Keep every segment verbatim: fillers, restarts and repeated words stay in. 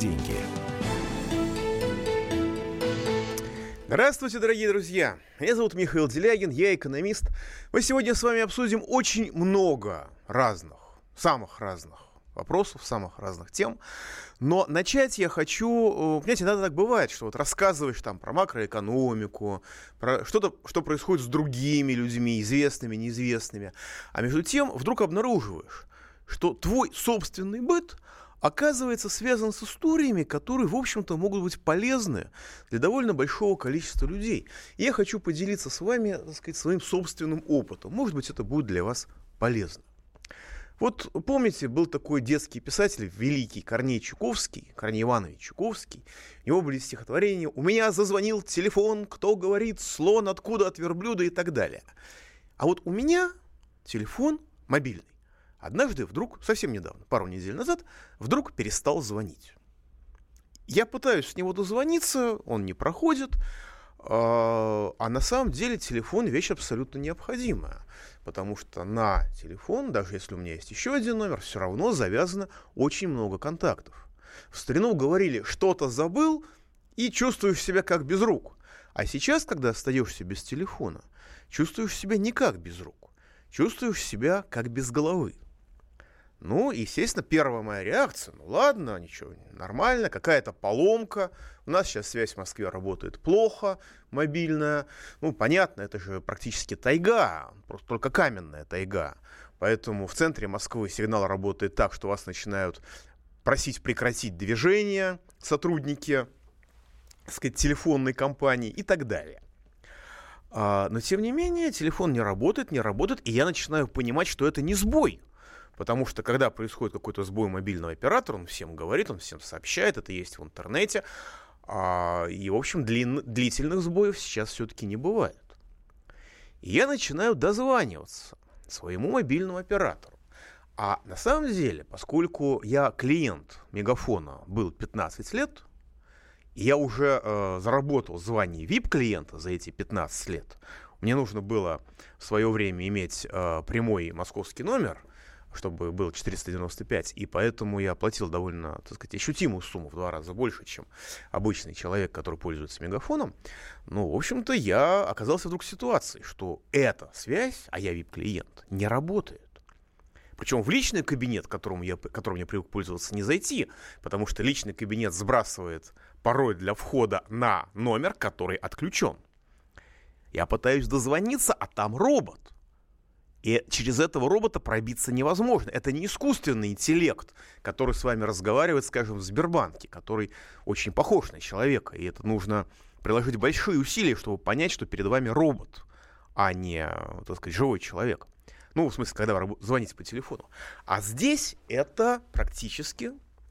деньги. Здравствуйте, дорогие друзья! Меня зовут Михаил Делягин, я экономист. Мы сегодня с вами обсудим очень много разных, самых разных вопросов, самых разных тем. Но начать я хочу... Понимаете, иногда так бывает, что вот рассказываешь там про макроэкономику, про что-то, что происходит с другими людьми, известными, неизвестными. А между тем вдруг обнаруживаешь, что твой собственный быт оказывается связан с историями, которые, в общем-то, могут быть полезны для довольно большого количества людей. И я хочу поделиться с вами, так сказать, своим собственным опытом. Может быть, это будет для вас полезно. Вот помните, был такой детский писатель, великий Корней Чуковский, Корней Иванович Чуковский. У него были стихотворения «У меня зазвонил телефон, кто говорит, слон, откуда от верблюда» и так далее. А вот у меня телефон мобильный однажды вдруг, совсем недавно, пару недель назад, вдруг перестал звонить. Я пытаюсь с него дозвониться, он не проходит, а на самом деле телефон вещь абсолютно необходимая, потому что на телефон, даже если у меня есть еще один номер, все равно завязано очень много контактов. В старину говорили, что-то забыл и чувствуешь себя как без рук. А сейчас, когда остаешься без телефона, чувствуешь себя не как без рук, чувствуешь себя как без головы. Ну, естественно, первая моя реакция, ну ладно, ничего, нормально, какая-то поломка, у нас сейчас связь в Москве работает плохо, мобильная, ну, понятно, это же практически тайга, просто только каменная тайга, поэтому в центре Москвы сигнал работает так, что вас начинают просить прекратить движение сотрудники, так сказать, телефонной компании и так далее. Но, тем не менее, телефон не работает, не работает, и я начинаю понимать, что это не сбой. Потому что, когда происходит какой-то сбой мобильного оператора, он всем говорит, он всем сообщает, это есть в интернете. А, и, в общем, длин, длительных сбоев сейчас все-таки не бывает. И я начинаю дозваниваться своему мобильному оператору. А на самом деле, поскольку я клиент Мегафона был пятнадцать лет, и я уже э, заработал звание ви ай пи-клиента за эти пятнадцать лет, мне нужно было в свое время иметь э, прямой московский номер, чтобы был четыреста девяносто пять, и поэтому я платил довольно, так сказать, ощутимую сумму, в два раза больше, чем обычный человек, который пользуется Мегафоном. Ну, в общем-то, я оказался вдруг в ситуации, что эта связь, а я ви ай пи-клиент, не работает. Причем в личный кабинет, которым я, которым я привык пользоваться, не зайти, потому что личный кабинет сбрасывает пароль для входа на номер, который отключен. Я пытаюсь дозвониться, а там робот. И через этого робота пробиться невозможно. Это не искусственный интеллект, который с вами разговаривает, скажем, в Сбербанке, который очень похож на человека. И это нужно приложить большие усилия, чтобы понять, что перед вами робот, а не, так сказать, живой человек. Ну, в смысле, когда вы звоните по телефону. А здесь это практически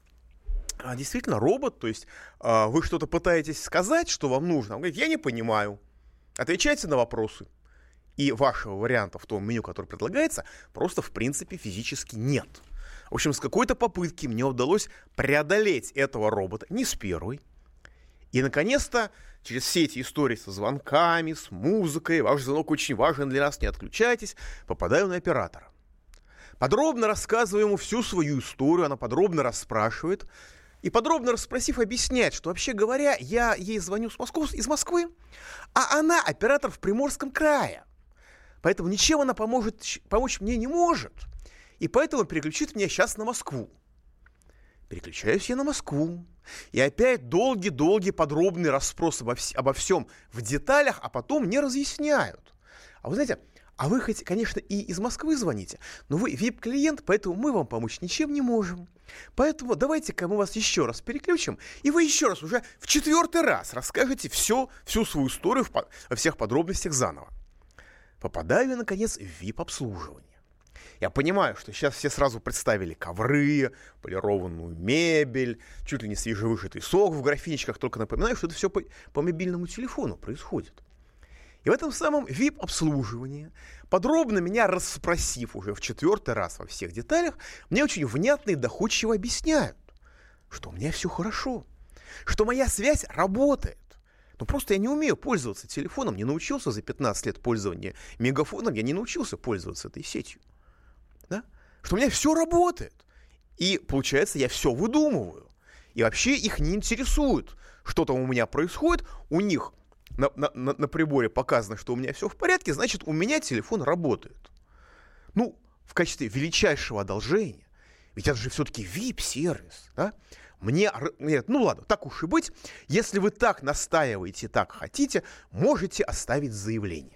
а, действительно робот. То есть а, вы что-то пытаетесь сказать, что вам нужно. Он говорит, я не понимаю. Отвечайте на вопросы. И вашего варианта в том меню, который предлагается, просто в принципе физически нет. В общем, с какой-то попытки мне удалось преодолеть этого робота, не с первой. И, наконец-то, через все эти истории со звонками, с музыкой, ваш звонок очень важен для нас, не отключайтесь, попадаю на оператора. Подробно рассказываю ему всю свою историю, она подробно расспрашивает. И подробно расспросив, объясняет, что, вообще говоря, я ей звоню с Москвы, из Москвы, а она оператор в Приморском крае. Поэтому ничем она поможет, помочь мне не может. И поэтому переключит меня сейчас на Москву. Переключаюсь я на Москву. И опять долгий-долгий подробный расспрос обо, вс- обо всем в деталях, а потом не разъясняют. А вы знаете, а вы хоть, конечно, и из Москвы звоните, но вы ви ай пи-клиент, поэтому мы вам помочь ничем не можем. Поэтому давайте-ка мы вас еще раз переключим, и вы еще раз, уже в четвертый раз расскажете все, всю свою историю в, во всех подробностях заново. Попадаю я, наконец, в ви ай пи-обслуживание. Я понимаю, что сейчас все сразу представили ковры, полированную мебель, чуть ли не свежевыжатый сок в графинчиках, только напоминаю, что это все по, по мобильному телефону происходит. И в этом самом ви ай пи-обслуживании, подробно меня расспросив уже в четвертый раз во всех деталях, мне очень внятно и доходчиво объясняют, что у меня все хорошо, что моя связь работает. Но просто я не умею пользоваться телефоном, не научился за пятнадцать лет пользования Мегафоном, я не научился пользоваться этой сетью. Да? Что у меня все работает. И получается, я все выдумываю. И вообще их не интересует, что там у меня происходит. У них на, на, на, на приборе показано, что у меня все в порядке, значит, у меня телефон работает. Ну, в качестве величайшего одолжения, ведь это же все-таки ви ай пи-сервис, да? Мне говорят, ну ладно, так уж и быть, если вы так настаиваете, так хотите, можете оставить заявление.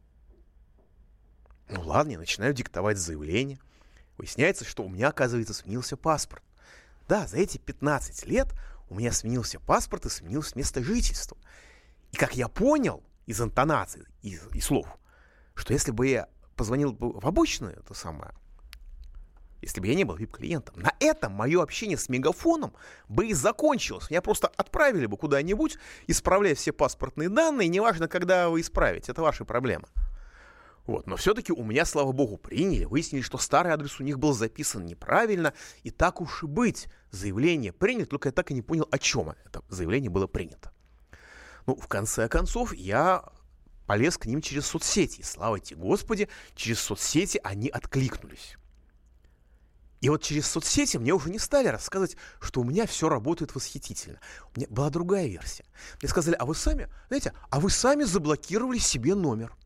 Ну ладно, я начинаю диктовать заявление. Выясняется, что у меня, оказывается, сменился паспорт. Да, за эти пятнадцать лет у меня сменился паспорт и сменилось место жительства. И как я понял из интонаций и, и слов, что если бы я позвонил бы в обычное, это самое, если бы я не был ви ай пи-клиентом, на этом мое общение с Мегафоном бы и закончилось. Меня просто отправили бы куда-нибудь, исправляя все паспортные данные, неважно, когда вы исправите, это ваши проблемы. Вот. Но все-таки у меня, слава богу, приняли, выяснили, что старый адрес у них был записан неправильно, и так уж и быть, заявление принято, только я так и не понял, о чем это заявление было принято. Ну, в конце концов, я полез к ним через соцсети, и, слава тебе, Господи, через соцсети они откликнулись. И вот через соцсети мне уже не стали рассказывать, что у меня все работает восхитительно. У меня была другая версия. Мне сказали, а вы сами, знаете, а вы сами заблокировали себе номер.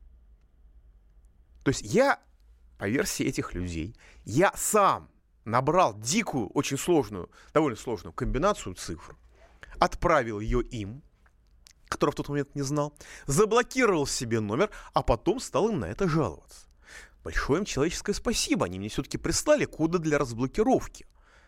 То есть я, по версии этих людей, я сам набрал дикую, очень сложную, довольно сложную комбинацию цифр, отправил ее им, который в тот момент не знал, заблокировал себе номер, а потом стал им на это жаловаться. Большое им человеческое спасибо, они мне все-таки прислали коды для разблокировки.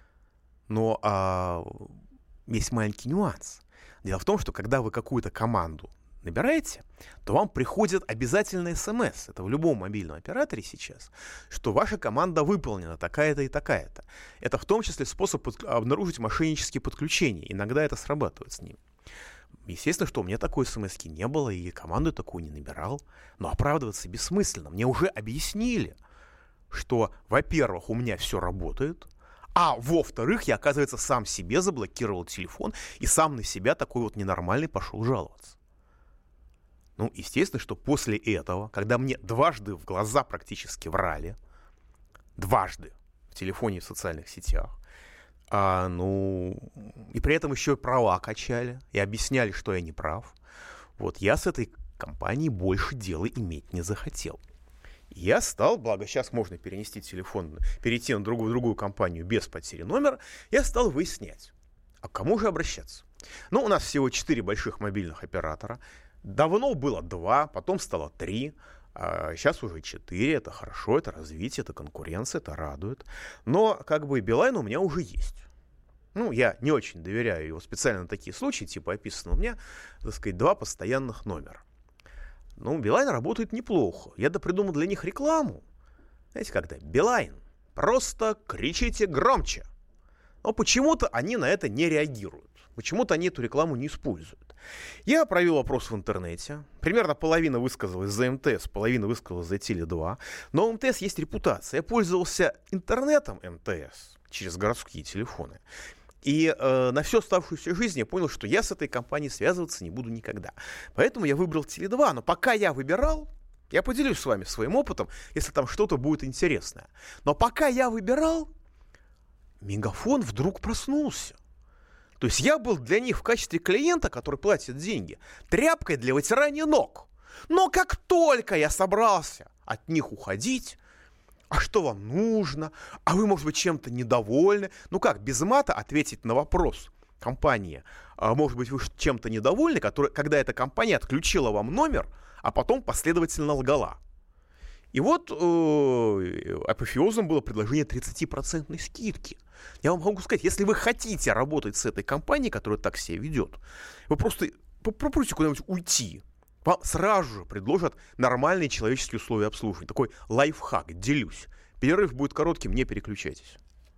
Но а, есть маленький нюанс. Дело в том, что когда вы какую-то команду набираете, то вам приходит обязательно смс, это в любом мобильном операторе сейчас, что ваша команда выполнена такая-то и такая-то. Это в том числе способ под... обнаружить мошеннические подключения. Иногда это срабатывает с ним. Естественно, что у меня такой смс-ки не было, и команду такую не набирал. Но оправдываться бессмысленно. Мне уже объяснили, что, во-первых, у меня все работает, а во-вторых, я, оказывается, сам себе заблокировал телефон и сам на себя такой вот ненормальный пошел жаловаться. Ну, естественно, что после этого, когда мне дважды в глаза практически врали, дважды в телефоне и в социальных сетях, А, ну, и при этом еще и права качали, и объясняли, что я не прав. Вот я с этой компанией больше дела иметь не захотел. Я стал, благо сейчас можно перенести телефон, перейти на другую, другую компанию без потери номера, я стал выяснять, а к кому же обращаться. Ну, у нас всего четыре больших мобильных оператора. Давно было два, потом стало три. А сейчас уже четыре, это хорошо, это развитие, это конкуренция, это радует. Но как бы Билайн у меня уже есть. Ну, я не очень доверяю его специально на такие случаи, типа описано у меня, так сказать, два постоянных номера. Ну, Билайн работает неплохо. Я допридумал для них рекламу. Знаете, когда Билайн, просто кричите громче. Но почему-то они на это не реагируют. Почему-то они эту рекламу не используют. Я провел опрос в интернете. Примерно половина высказалась за эм тэ эс, половина высказалась за теле два. Но у эм тэ эс есть репутация. Я пользовался интернетом эм тэ эс через городские телефоны. И э, на всю оставшуюся жизнь я понял, что я с этой компанией связываться не буду никогда. Поэтому я выбрал теле два. Но пока я выбирал, я поделюсь с вами своим опытом, если там что-то будет интересное. Но пока я выбирал, Мегафон вдруг проснулся. То есть я был для них в качестве клиента, который платит деньги, тряпкой для вытирания ног. Но как только я собрался от них уходить, а что вам нужно? А вы, может быть, чем-то недовольны? Ну как, без мата ответить на вопрос компании, а может быть, вы чем-то недовольны, который, когда эта компания отключила вам номер, а потом последовательно лгала. И вот э, апофеозом было предложение тридцать процентной скидки. Я вам могу сказать, если вы хотите работать с этой компанией, которая так себя ведет, вы просто попробуйте куда-нибудь уйти. Вам сразу же предложат нормальные человеческие условия обслуживания. Такой лайфхак, делюсь. Перерыв будет коротким, не переключайтесь.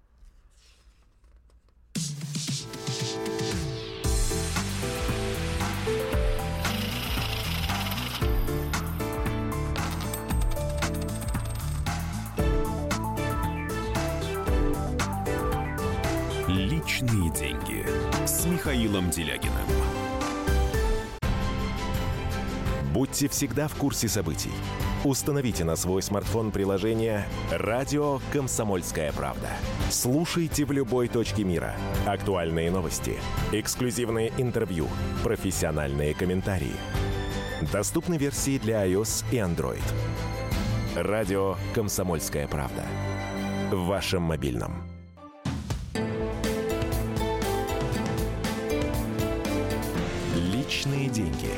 Личные деньги с Михаилом Делягиным. Будьте всегда в курсе событий. Установите на свой смартфон приложение «Радио Комсомольская правда». Слушайте в любой точке мира. Актуальные новости, эксклюзивные интервью, профессиональные комментарии. Доступны версии для iOS и Android. «Радио Комсомольская правда». В вашем мобильном. Личные деньги.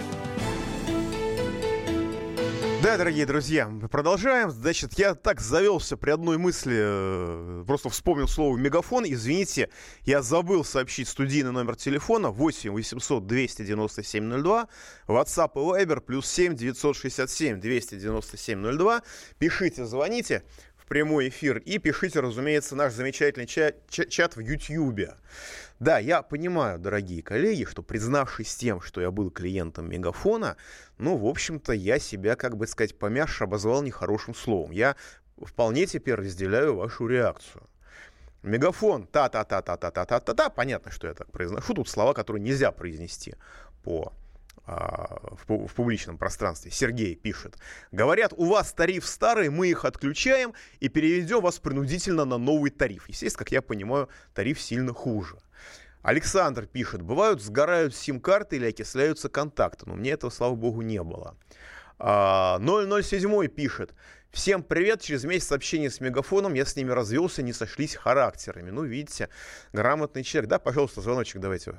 Да, дорогие друзья, мы продолжаем. Значит, я так завелся при одной мысли, просто вспомнил слово «мегафон». Извините, я забыл сообщить студийный номер телефона восемь восемьсот двести девяносто семь ноль два, WhatsApp и Viber плюс семь девятьсот шестьдесят семь двести девяносто семь ноль два. Пишите, звоните в прямой эфир и пишите, разумеется, наш замечательный чат, чат в Ютьюбе. Да, я понимаю, дорогие коллеги, что, признавшись тем, что я был клиентом Мегафона, ну, в общем-то, я себя, как бы сказать, помягче обозвал нехорошим словом. Я вполне теперь разделяю вашу реакцию. Мегафон, та-та-та-та-та-та-та-та-та, понятно, что я так произношу. Тут слова, которые нельзя произнести по, а, в, в публичном пространстве. Сергей пишет. Говорят, у вас тариф старый, мы их отключаем и переведем вас принудительно на новый тариф. Естественно, как я понимаю, тариф сильно хуже. Александр пишет, бывают, сгорают сим-карты или окисляются контакты. Но мне этого, слава богу, не было. А, ноль ноль семь пишет, всем привет, через месяц общения с Мегафоном я с ними развелся, не сошлись характерами. Ну, видите, грамотный человек. Да, пожалуйста, звоночек давайте.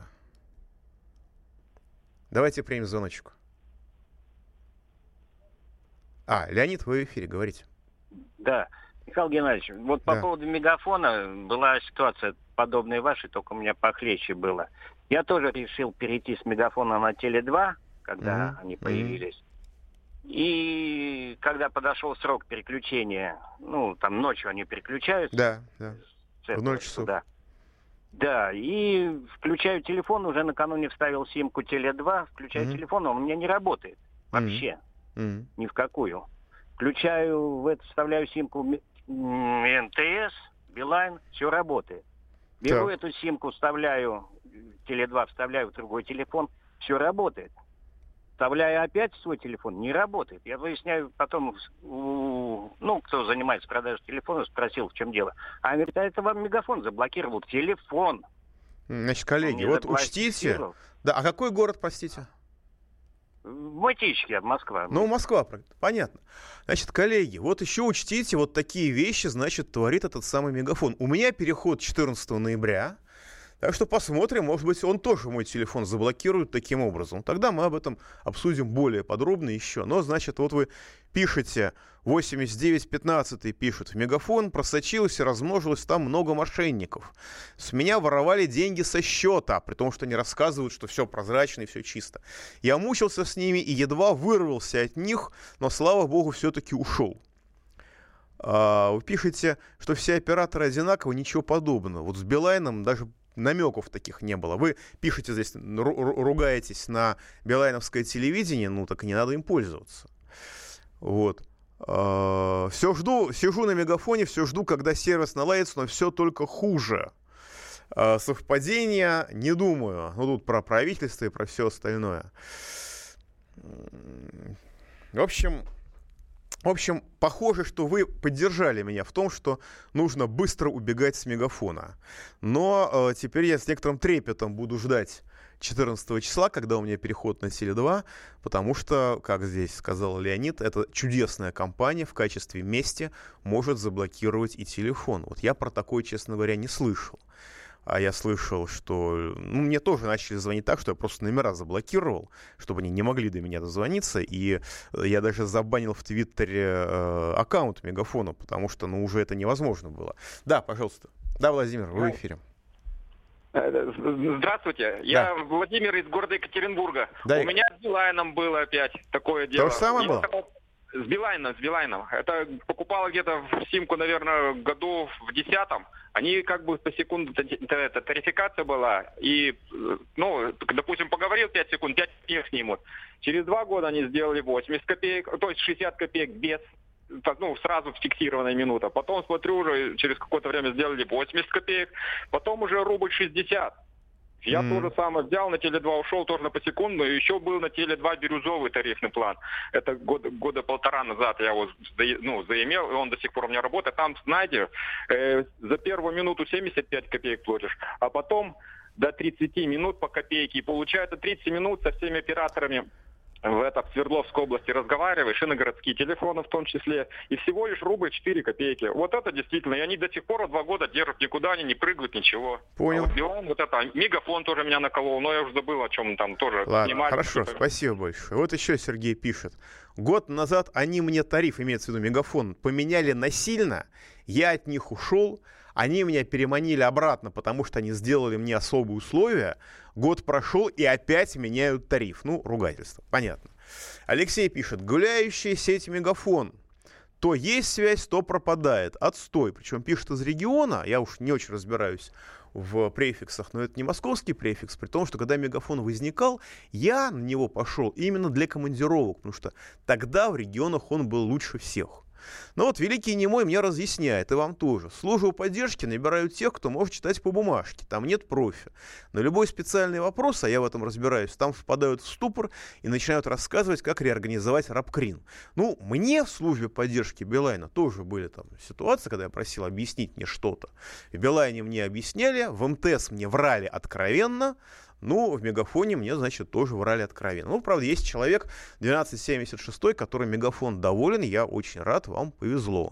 Давайте примем звоночек. А, Леонид, вы в эфире, говорите. Да, Михаил Геннадьевич, вот по да. поводу Мегафона была ситуация подобная вашей, только у меня похлеще было. Я тоже решил перейти с Мегафона на Теле два, когда mm-hmm. они появились. Mm-hmm. И когда подошел срок переключения, ну, там ночью они переключаются. Да, да, в ноль часов. Да. Да, и включаю телефон, уже накануне вставил симку Теле два, включаю mm-hmm. телефон, он у меня не работает вообще, mm-hmm. ни в какую. Включаю, в это вставляю симку эн тэ эс, Билайн, все работает. Беру так. эту симку, вставляю, Теле два вставляю в другой телефон, все работает. Вставляю опять в свой телефон, не работает. Я выясняю потом, у, ну, кто занимается продажей телефонов, спросил, в чем дело. А говорит, а это вам Мегафон заблокировал телефон. Значит, коллеги, вот учтите. Да, а какой город, простите? Мытищки, Москва. Ну, Москва, понятно. Значит, коллеги, вот еще учтите, вот такие вещи, значит, творит этот самый Мегафон. У меня переход четырнадцатого ноября, так что посмотрим, может быть, он тоже мой телефон заблокирует таким образом. Тогда мы об этом обсудим более подробно еще. Но, значит, вот вы пишете, восемьдесят девять пятнадцать пишут, в Мегафон просочилось и размножилось там много мошенников. С меня воровали деньги со счета, при том, что они рассказывают, что все прозрачно и все чисто. Я мучился с ними и едва вырвался от них, но, слава богу, все-таки ушел. А, вы пишете, что все операторы одинаковы, ничего подобного. Вот с Билайном даже намеков таких не было. Вы пишете здесь, ругаетесь на билайновское телевидение, ну так и не надо им пользоваться. Вот. Все жду, сижу на Мегафоне, все жду, когда сервис наладится, но все только хуже. Совпадения не думаю. Ну тут про правительство и про все остальное. В общем... В общем, похоже, что вы поддержали меня в том, что нужно быстро убегать с Мегафона. Но э, теперь я с некоторым трепетом буду ждать четырнадцатого числа, когда у меня переход на Теле два, потому что, как здесь сказал Леонид, эта чудесная компания в качестве мести может заблокировать и телефон. Вот я про такое, честно говоря, не слышал. А я слышал, что ну, мне тоже начали звонить так, что я просто номера заблокировал, чтобы они не могли до меня дозвониться. И я даже забанил в Твиттере э, аккаунт Мегафона, потому что ну, уже это невозможно было. Да, пожалуйста. Да, Владимир, вы в эфире. Здравствуйте. Да. Я Владимир из города Екатеринбурга. Да, У меня с Билайном было опять такое дело. То же самое было? С Билайном, с Билайном. Это покупала где-то в симку, наверное, году в десятом. Они как бы по секунду, это тарификация была. И, ну, допустим, поговорил пять секунд, пять копеек снимут. Через два года они сделали восемьдесят копеек, то есть шестьдесят копеек без, ну, сразу фиксированная минута. Потом, смотрю, уже через какое-то время сделали восемьдесят копеек. Потом уже рубль шестьдесят. Я Mm. тоже самое взял, на Теле два ушел, тоже на посекундную, и еще был на Теле два бирюзовый тарифный план. Это год, года полтора назад я его ну, заимел, и он до сих пор у меня работает. Там, знаете, э, за первую минуту семьдесят пять копеек платишь, а потом до тридцать минут по копейке. И получается тридцать минут со всеми операторами в, это, в Свердловской области разговариваешь, и на городские телефоны в том числе, и всего лишь рубль четыре копейки. Вот это действительно, и они до сих пор два года держат, никуда они не прыгают, ничего. Понял. А вот Билайн, вот это, Мегафон тоже меня наколол, но я уже забыл, о чем там тоже. Ладно, снимали. хорошо, спасибо большое. Вот еще Сергей пишет. Год назад они мне тариф, имеется в виду Мегафон, поменяли насильно, я от них ушел, они меня переманили обратно, потому что они сделали мне особые условия. Год прошел, и опять меняют тариф. Ну, ругательство, понятно. Алексей пишет. Гуляющая сеть Мегафон. То есть связь, то пропадает. Отстой. Причем пишет из региона. Я уж не очень разбираюсь в префиксах, но это не московский префикс, при том, что когда Мегафон возникал, я на него пошел именно для командировок, потому что тогда в регионах он был лучше всех. Но вот великий немой мне разъясняет, и вам тоже. Службу поддержки набирают тех, кто может читать по бумажке. Там нет профи. На любой специальный вопрос, а я в этом разбираюсь, там впадают в ступор и начинают рассказывать, как реорганизовать Рабкрин. Ну, мне в службе поддержки Билайна тоже были там ситуации, когда я просил объяснить мне что-то. В Билайне мне объясняли, в МТС мне врали откровенно. Ну, в Мегафоне мне, значит, тоже врали откровенно. Ну, правда, есть человек двенадцать семьдесят шесть, который Мегафон доволен. Я очень рад, вам повезло.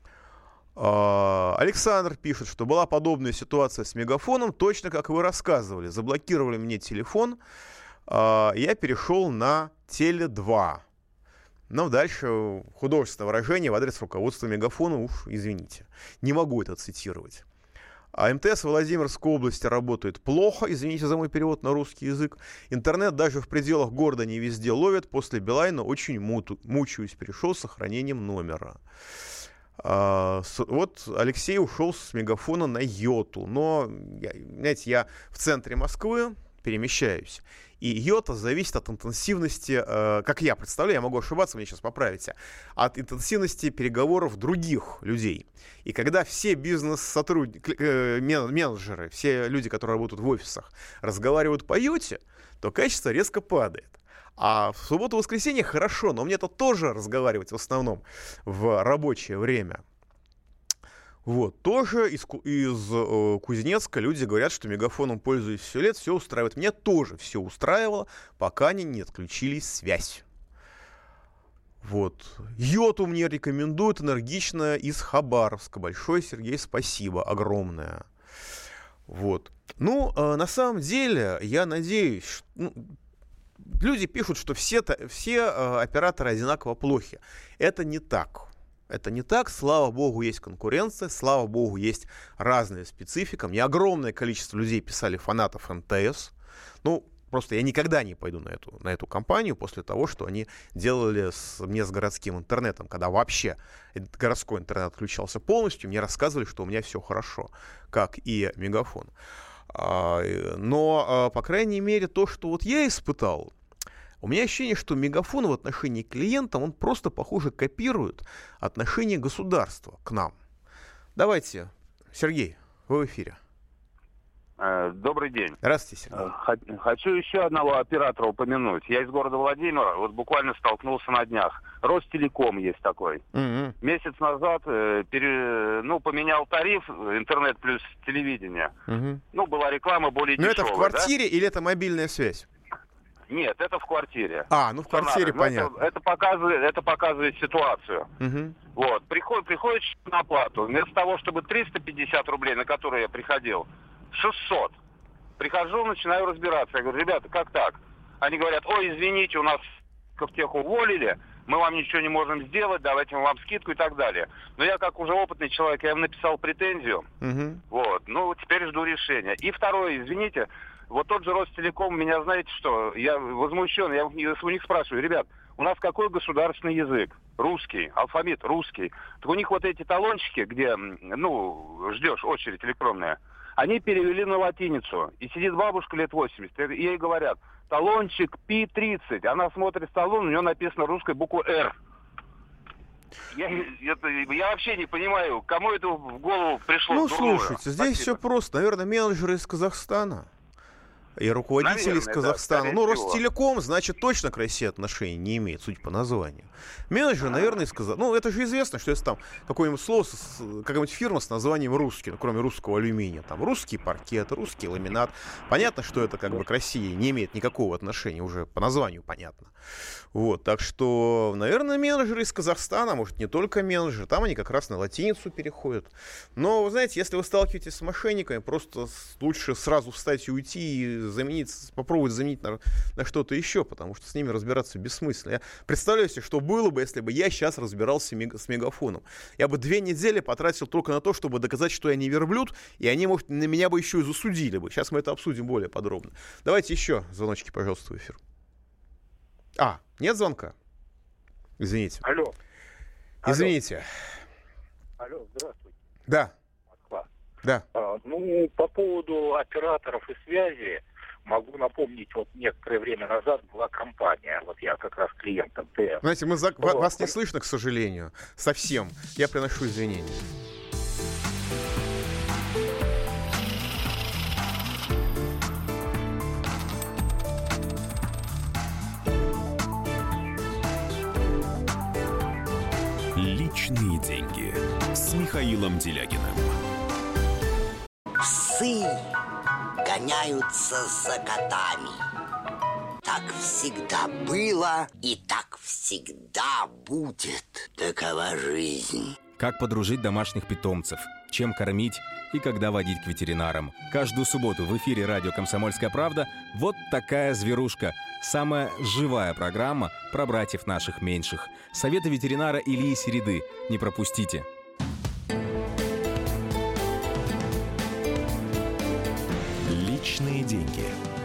Александр пишет, что была подобная ситуация с Мегафоном, точно как вы рассказывали. Заблокировали мне телефон, я перешел на Теле два. Но дальше художественное выражение в адрес руководства Мегафона, уж извините, не могу это цитировать. А МТС в Владимирской области работает плохо, извините за мой перевод на русский язык. Интернет даже в пределах города не везде ловит. После Билайна очень муту, мучаюсь, перешел с сохранением номера. А, с, вот Алексей ушел с Мегафона на Йоту. Но, я, знаете, я в центре Москвы перемещаюсь. И Йота зависит от интенсивности, э, как я представляю, я могу ошибаться, мне сейчас поправите, от интенсивности переговоров других людей. И когда все бизнес-сотрудники, э, менеджеры, все люди, которые работают в офисах, разговаривают по Йоте, то качество резко падает. А в субботу-воскресенье хорошо, но мне-то тоже разговаривать в основном в рабочее время. Вот, тоже из, из э, Кузнецка люди говорят, что Мегафоном пользуюсь все лет, все устраивает. Меня тоже все устраивало, пока они не отключили связь. Вот. Йоту мне рекомендуют энергично из Хабаровска. Большое, Сергей, спасибо, огромное. Вот. Ну, э, на самом деле, я надеюсь, что, ну, люди пишут, что все, все э, операторы одинаково плохи. Это не так. Это не так, слава богу, есть конкуренция, слава богу, есть разная специфика. Мне огромное количество людей писали фанатов МТС. Ну, просто я никогда не пойду на эту, на эту компанию после того, что они делали с, мне с городским интернетом, когда вообще городской интернет отключался полностью, мне рассказывали, что у меня все хорошо, как и Мегафон. Но, по крайней мере, то, что вот я испытал, у меня ощущение, что Мегафон в отношении к клиентам, он просто, похоже, копирует отношение государства к нам. Давайте, Сергей, вы в эфире. Добрый день. Здравствуйте, Сергей. Хочу еще одного оператора упомянуть. Я из города Владимира, вот буквально столкнулся на днях. Ростелеком есть такой. Mm-hmm. Месяц назад э, пере, ну, поменял тариф, интернет плюс телевидение. Mm-hmm. Ну, была реклама более дешевая. Но это в квартире, да? Или это мобильная связь? Нет, это в квартире. А, ну в квартире, ну, понятно. Это, это, показывает, это показывает ситуацию. Угу. Вот, приходит, приходит на оплату. Вместо того, чтобы триста пятьдесят рублей, на которые я приходил, шестьсот. Прихожу, начинаю разбираться. Я говорю, ребята, как так? Они говорят, ой, извините, у нас в тех уволили, мы вам ничего не можем сделать, давайте мы вам скидку и так далее. Но я, как уже опытный человек, я им написал претензию. Угу. Вот, ну, теперь жду решения. И второе, извините, вот тот же Ростелеком, меня, знаете что, я возмущен, я у них спрашиваю, ребят, у нас какой государственный язык? Русский, алфавит русский. Так у них вот эти талончики, где, ну, ждешь очередь электронная, они перевели на латиницу. И сидит бабушка лет восемьдесят, и ей говорят, талончик пи тридцать. Она смотрит талон, у нее написано русской буквой «Р». Я, это, я вообще не понимаю, кому это в голову пришло. Ну, дурное. слушайте, здесь Спасибо. Все просто. Наверное, менеджеры из Казахстана. и руководители Наверное, из Казахстана. да, ну, всего. Ростелеком, значит, точно к России отношения не имеет, судя по названию. Менеджер, наверное, из Казахстана. Ну, это же известно, что если там какое-нибудь слово, какая-нибудь фирма с названием русский, ну, кроме русского алюминия, там русский паркет, русский ламинат. Понятно, что это как бы к России не имеет никакого отношения, уже по названию понятно. Вот, так что, наверное, менеджеры из Казахстана, может, не только менеджеры, там они как раз на латиницу переходят. Но, вы знаете, если вы сталкиваетесь с мошенниками, просто лучше сразу встать и уйти и заменить, попробовать заменить на, на что-то еще, потому что с ними разбираться бессмысленно. Я представляю себе, что было бы, если бы я сейчас разбирался с Мегафоном. Я бы две недели потратил только на то, чтобы доказать, что я не верблюд, и они, может, на меня бы еще и засудили бы. Сейчас мы это обсудим более подробно. Давайте еще звоночки, пожалуйста, в эфир. А, нет звонка? Извините. Алло. Извините. Алло, здравствуйте. Да. Москва. Да. А, ну, по поводу операторов и связи, могу напомнить, вот некоторое время назад была компания, вот я как раз клиент эм тэ эс. Знаете, мы за... вот. Вас не слышно, к сожалению, совсем. Я приношу извинения. Личные деньги с Михаилом Делягиным. Псы гоняются за котами. Так всегда было и так всегда будет. Такова жизнь. Как подружить домашних питомцев, чем кормить и когда водить к ветеринарам. Каждую субботу в эфире радио «Комсомольская правда» вот такая зверушка. Самая живая программа про братьев наших меньших. Советы ветеринара Ильи Середы. Не пропустите. Личные деньги.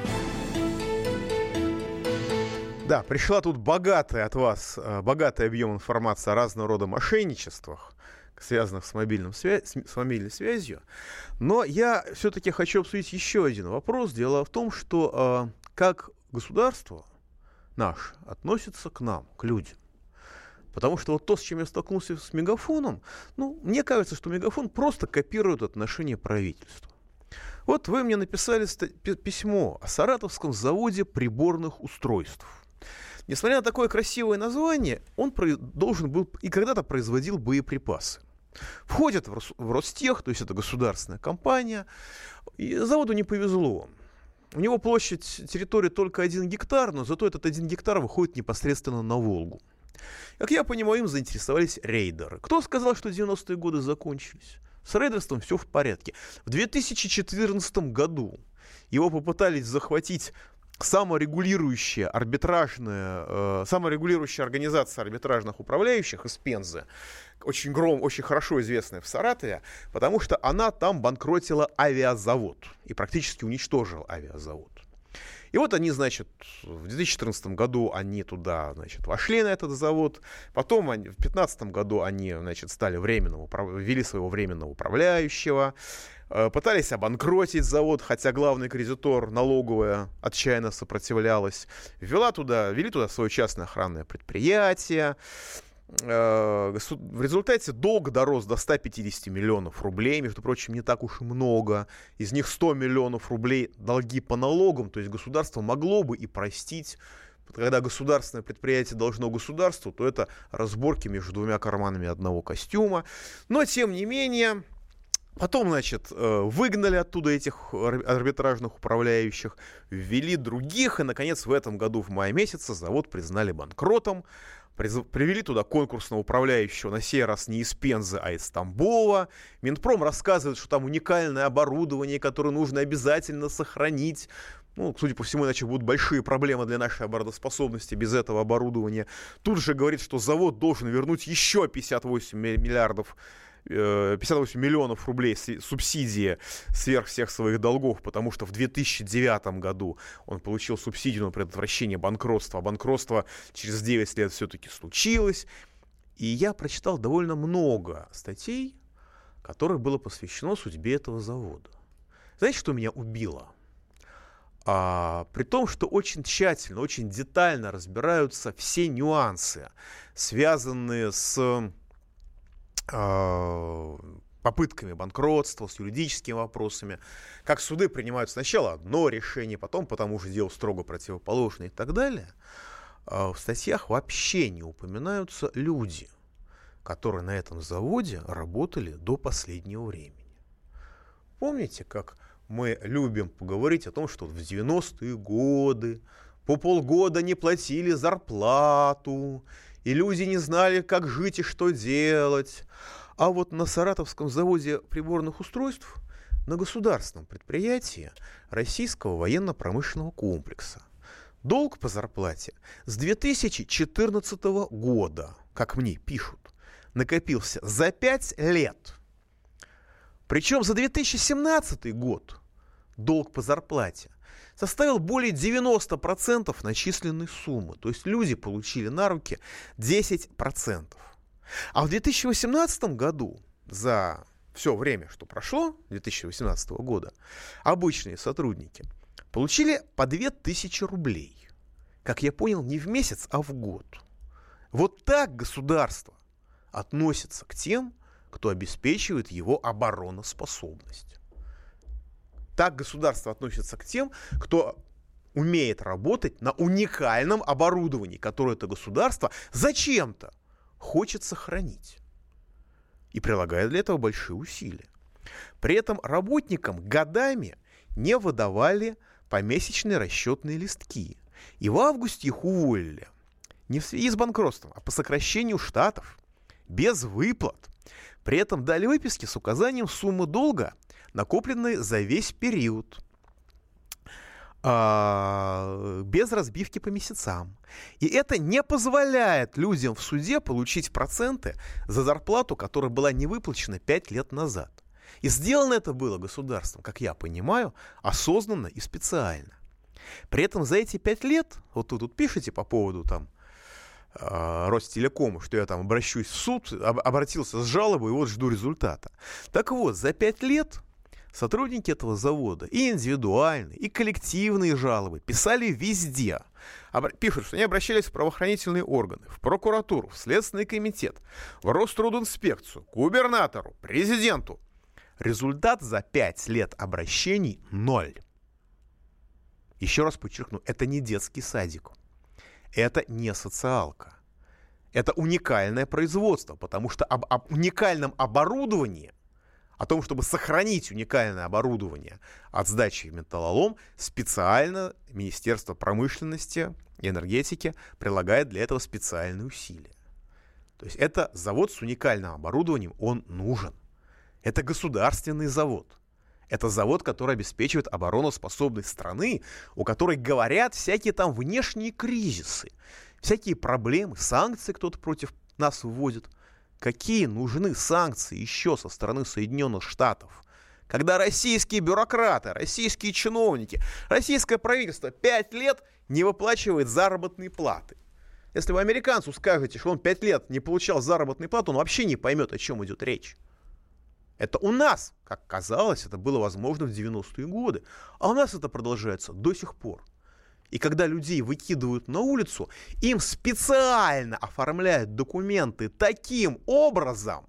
Да, пришла тут богатая от вас, богатый объем информации о разного рода мошенничествах, связанных с, мобильным свя... с мобильной связью. Но я все-таки хочу обсудить еще один вопрос. Дело в том, что э, как государство наше относится к нам, к людям. Потому что вот то, с чем я столкнулся с Мегафоном, ну, мне кажется, что Мегафон просто копирует отношение правительства. Вот вы мне написали письмо о Саратовском заводе приборных устройств. Несмотря на такое красивое название, он должен был и когда-то производил боеприпасы. Входит в Ростех, то есть это государственная компания, и заводу не повезло. У него площадь территории только один гектар, но зато этот один гектар выходит непосредственно на Волгу. Как я понимаю, им заинтересовались рейдеры. Кто сказал, что девяностые годы закончились? С рейдерством все в порядке. В две тысячи четырнадцатом году его попытались захватить саморегулирующая арбитражная, э, саморегулирующая организация арбитражных управляющих из Пензы, очень, гром, очень хорошо известная в Саратове, потому что она там банкротила авиазавод и практически уничтожила авиазавод. И вот они, значит, в две тысячи четырнадцатом году они туда, значит, вошли на этот завод. Потом они, в две тысячи пятнадцатом году они, значит, стали временным, ввели своего временного управляющего. Пытались обанкротить завод, хотя главный кредитор, налоговая, отчаянно сопротивлялась. Ввела туда, ввели туда свое частное охранное предприятие. В результате долг дорос до ста пятидесяти миллионов рублей, между прочим, не так уж и много. Из них сто миллионов рублей долги по налогам, то есть государство могло бы и простить. Когда государственное предприятие должно государству, то это разборки между двумя карманами одного костюма. Но, тем не менее, потом, значит, выгнали оттуда этих арбитражных управляющих, ввели других, и, наконец, в этом году, в мае месяце, завод признали банкротом. Привели туда конкурсного управляющего, на сей раз не из Пензы, а из Тамбова. Минпром рассказывает, что там уникальное оборудование, которое нужно обязательно сохранить. Ну, судя по всему, иначе будут большие проблемы для нашей обороноспособности без этого оборудования. Тут же говорит, что завод должен вернуть еще пятьдесят восемь миллиардов, пятьдесят восемь миллионов рублей субсидии сверх всех своих долгов, потому что в две тысячи девятом году он получил субсидию на предотвращение банкротства, а банкротство через девять лет все-таки случилось. И я прочитал довольно много статей, которых было посвящено судьбе этого завода. Знаете, что меня убило? А, при том, что очень тщательно, очень детально разбираются все нюансы, связанные с попытками банкротства, с юридическими вопросами, как суды принимают сначала одно решение, потом по тому же делу строго противоположное и так далее, в статьях вообще не упоминаются люди, которые на этом заводе работали до последнего времени. Помните, как мы любим поговорить о том, что в девяностые годы по полгода не платили зарплату, и люди не знали, как жить и что делать. А вот на Саратовском заводе приборных устройств, на государственном предприятии Российского военно-промышленного комплекса, долг по зарплате с две тысячи четырнадцатого года, как мне пишут, накопился за пять лет. Причем за две тысячи семнадцатый год долг по зарплате составил более девяносто процентов начисленной суммы. То есть люди получили на руки десять процентов. А в две тысячи восемнадцатом году, за все время, что прошло, две тысячи восемнадцатого года, обычные сотрудники получили по две тысячи рублей. Как я понял, не в месяц, а в год. Вот так государство относится к тем, кто обеспечивает его обороноспособность. Так государство относится к тем, кто умеет работать на уникальном оборудовании, которое это государство зачем-то хочет сохранить. И прилагает для этого большие усилия. При этом работникам годами не выдавали помесячные расчетные листки. И в августе их уволили. Не в связи с банкротством, а по сокращению штатов. Без выплат. При этом дали выписки с указанием суммы долга, накопленной за весь период. Без разбивки по месяцам. И это не позволяет людям в суде получить проценты за зарплату, которая была не выплачена пять лет назад. И сделано это было государством, как я понимаю, осознанно и специально. При этом за эти пять лет, вот вы тут пишете по поводу там Ростелекома, что я там обращусь в суд, об, обратился с жалобой и вот жду результата. Так вот, за пять лет сотрудники этого завода и индивидуальные, и коллективные жалобы писали везде. Обра- пишут, что они обращались в правоохранительные органы, в прокуратуру, в Следственный комитет, в Рострудинспекцию, к губернатору, президенту. Результат за пять лет обращений – ноль. Еще раз подчеркну, это не детский садик. Это не социалка. Это уникальное производство, потому что об, об уникальном оборудовании, о том, чтобы сохранить уникальное оборудование от сдачи в металлолом, специально Министерство промышленности и энергетики прилагает для этого специальные усилия. То есть это завод с уникальным оборудованием, он нужен. Это государственный завод. Это завод, который обеспечивает обороноспособность страны, у которой говорят всякие там внешние кризисы, всякие проблемы, санкции кто-то против нас вводит. Какие нужны санкции еще со стороны Соединенных Штатов, когда российские бюрократы, российские чиновники, российское правительство пять лет не выплачивает заработные платы? Если вы американцу скажете, что он пять лет не получал заработную плату, он вообще не поймет, о чем идет речь. Это у нас, как казалось, это было возможно в девяностые годы, а у нас это продолжается до сих пор. И когда людей выкидывают на улицу, им специально оформляют документы таким образом,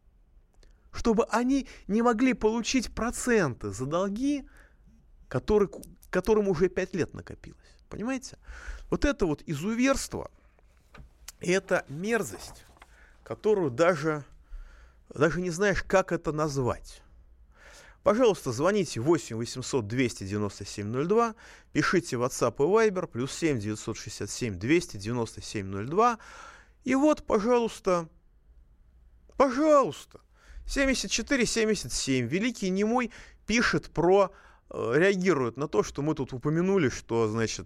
чтобы они не могли получить проценты за долги, которые, которым уже пять лет накопилось. Понимаете? Вот это вот изуверство, это мерзость, которую даже... Даже не знаешь, как это назвать. Пожалуйста, звоните восемь восемьсот двести девяносто семь ноль два, пишите в WhatsApp и Viber, плюс семь девятьсот шестьдесят семь двести девяносто семь ноль два. И вот, пожалуйста, пожалуйста, семьдесят четыре семьдесят семь. Великий Немой пишет про, э, реагирует на то, что мы тут упомянули, что, значит,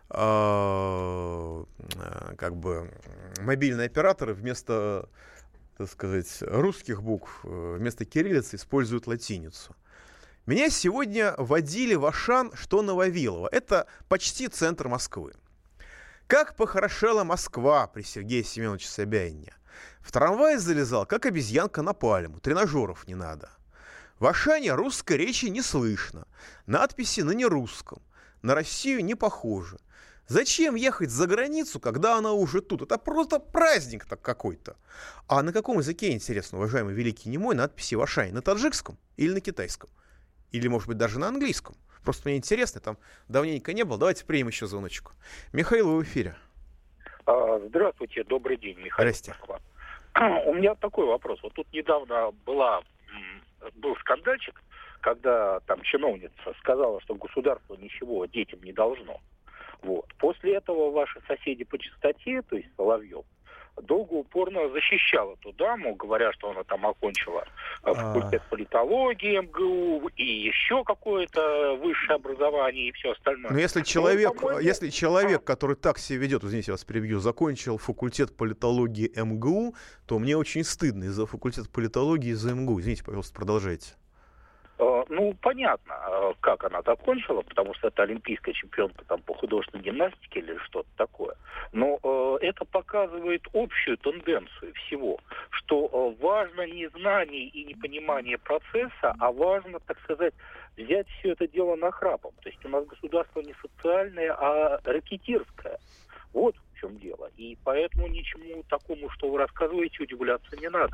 э, э, как бы мобильные операторы вместо... так сказать, русских букв вместо кириллицы используют латиницу. Меня сегодня водили в Ашан, что на Вавилово. Это почти центр Москвы. Как похорошела Москва при Сергее Семеновиче Собянине. В трамвай залезал, как обезьянка на пальму. Тренажеров не надо. В Ашане русской речи не слышно. Надписи на нерусском. На Россию не похожи. Зачем ехать за границу, когда она уже тут? Это просто праздник так какой-то. А на каком языке, интересно, уважаемый великий немой, надписи в Ашане? На таджикском или на китайском? Или, может быть, даже на английском? Просто мне интересно, там давненько не было. Давайте примем еще звоночку. Михаил, вы в эфире. Здравствуйте, добрый день, Михаил. Здрасте. У меня такой вопрос. Вот тут недавно была, был скандальчик, когда там чиновница сказала, что государство ничего детям не должно. Вот. После этого ваши соседи по частоте, то есть Соловьев, долго упорно защищал эту даму, говоря, что она там окончила факультет политологии эм гэ у и еще какое-то высшее образование и все остальное. Но если человек, ну, если человек, который так себя ведет, извините, я вас перебью, закончил факультет политологии эм гэ у, то мне очень стыдно из-за факультета политологии из-за эм гэ у. Извините, пожалуйста, продолжайте. Ну, понятно, как она закончила, потому что это олимпийская чемпионка там, по художественной гимнастике или что-то такое. Но э, это показывает общую тенденцию всего, что э, важно не знание и не понимание процесса, а важно, так сказать, взять все это дело нахрапом. То есть у нас государство не социальное, а ракетирское. Вот в чем дело. И поэтому ничему такому, что вы рассказываете, удивляться не надо.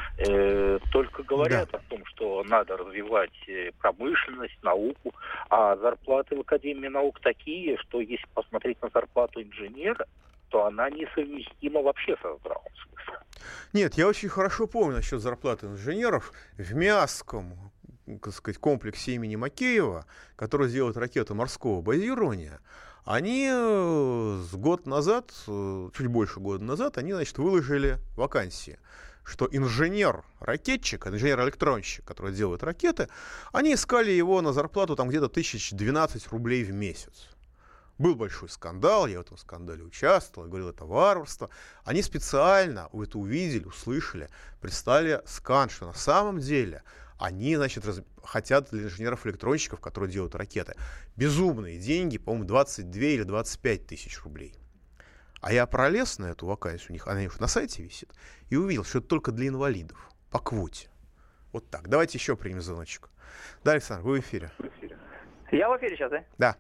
Э, только говорят да. о том, что надо развивать промышленность, науку, а зарплаты в Академии наук такие, что если посмотреть на зарплату инженера, то она несовместима вообще со здравым смыслом. Нет, я очень хорошо помню насчет зарплаты инженеров. В Миасском, так сказать, комплексе имени Макеева, который делает ракеты морского базирования, они с год назад, чуть больше года назад, они, значит, выложили вакансии, что инженер-ракетчик, инженер-электронщик, который делает ракеты, они искали его на зарплату там где-то тысяч двенадцать рублей в месяц. Был большой скандал, я в этом скандале участвовал, я говорил, это варварство. Они специально это увидели, услышали, представили скан, что на самом деле они, значит, раз... хотят для инженеров-электронщиков, которые делают ракеты, безумные деньги, по-моему, двадцать две или двадцать пять тысяч рублей. А я пролез на эту вакансию, у них она на сайте висит, и увидел, что это только для инвалидов, по квоте. Вот так. Давайте еще примем звоночек. Да, Александр, вы в эфире. Я в эфире сейчас, да? Да.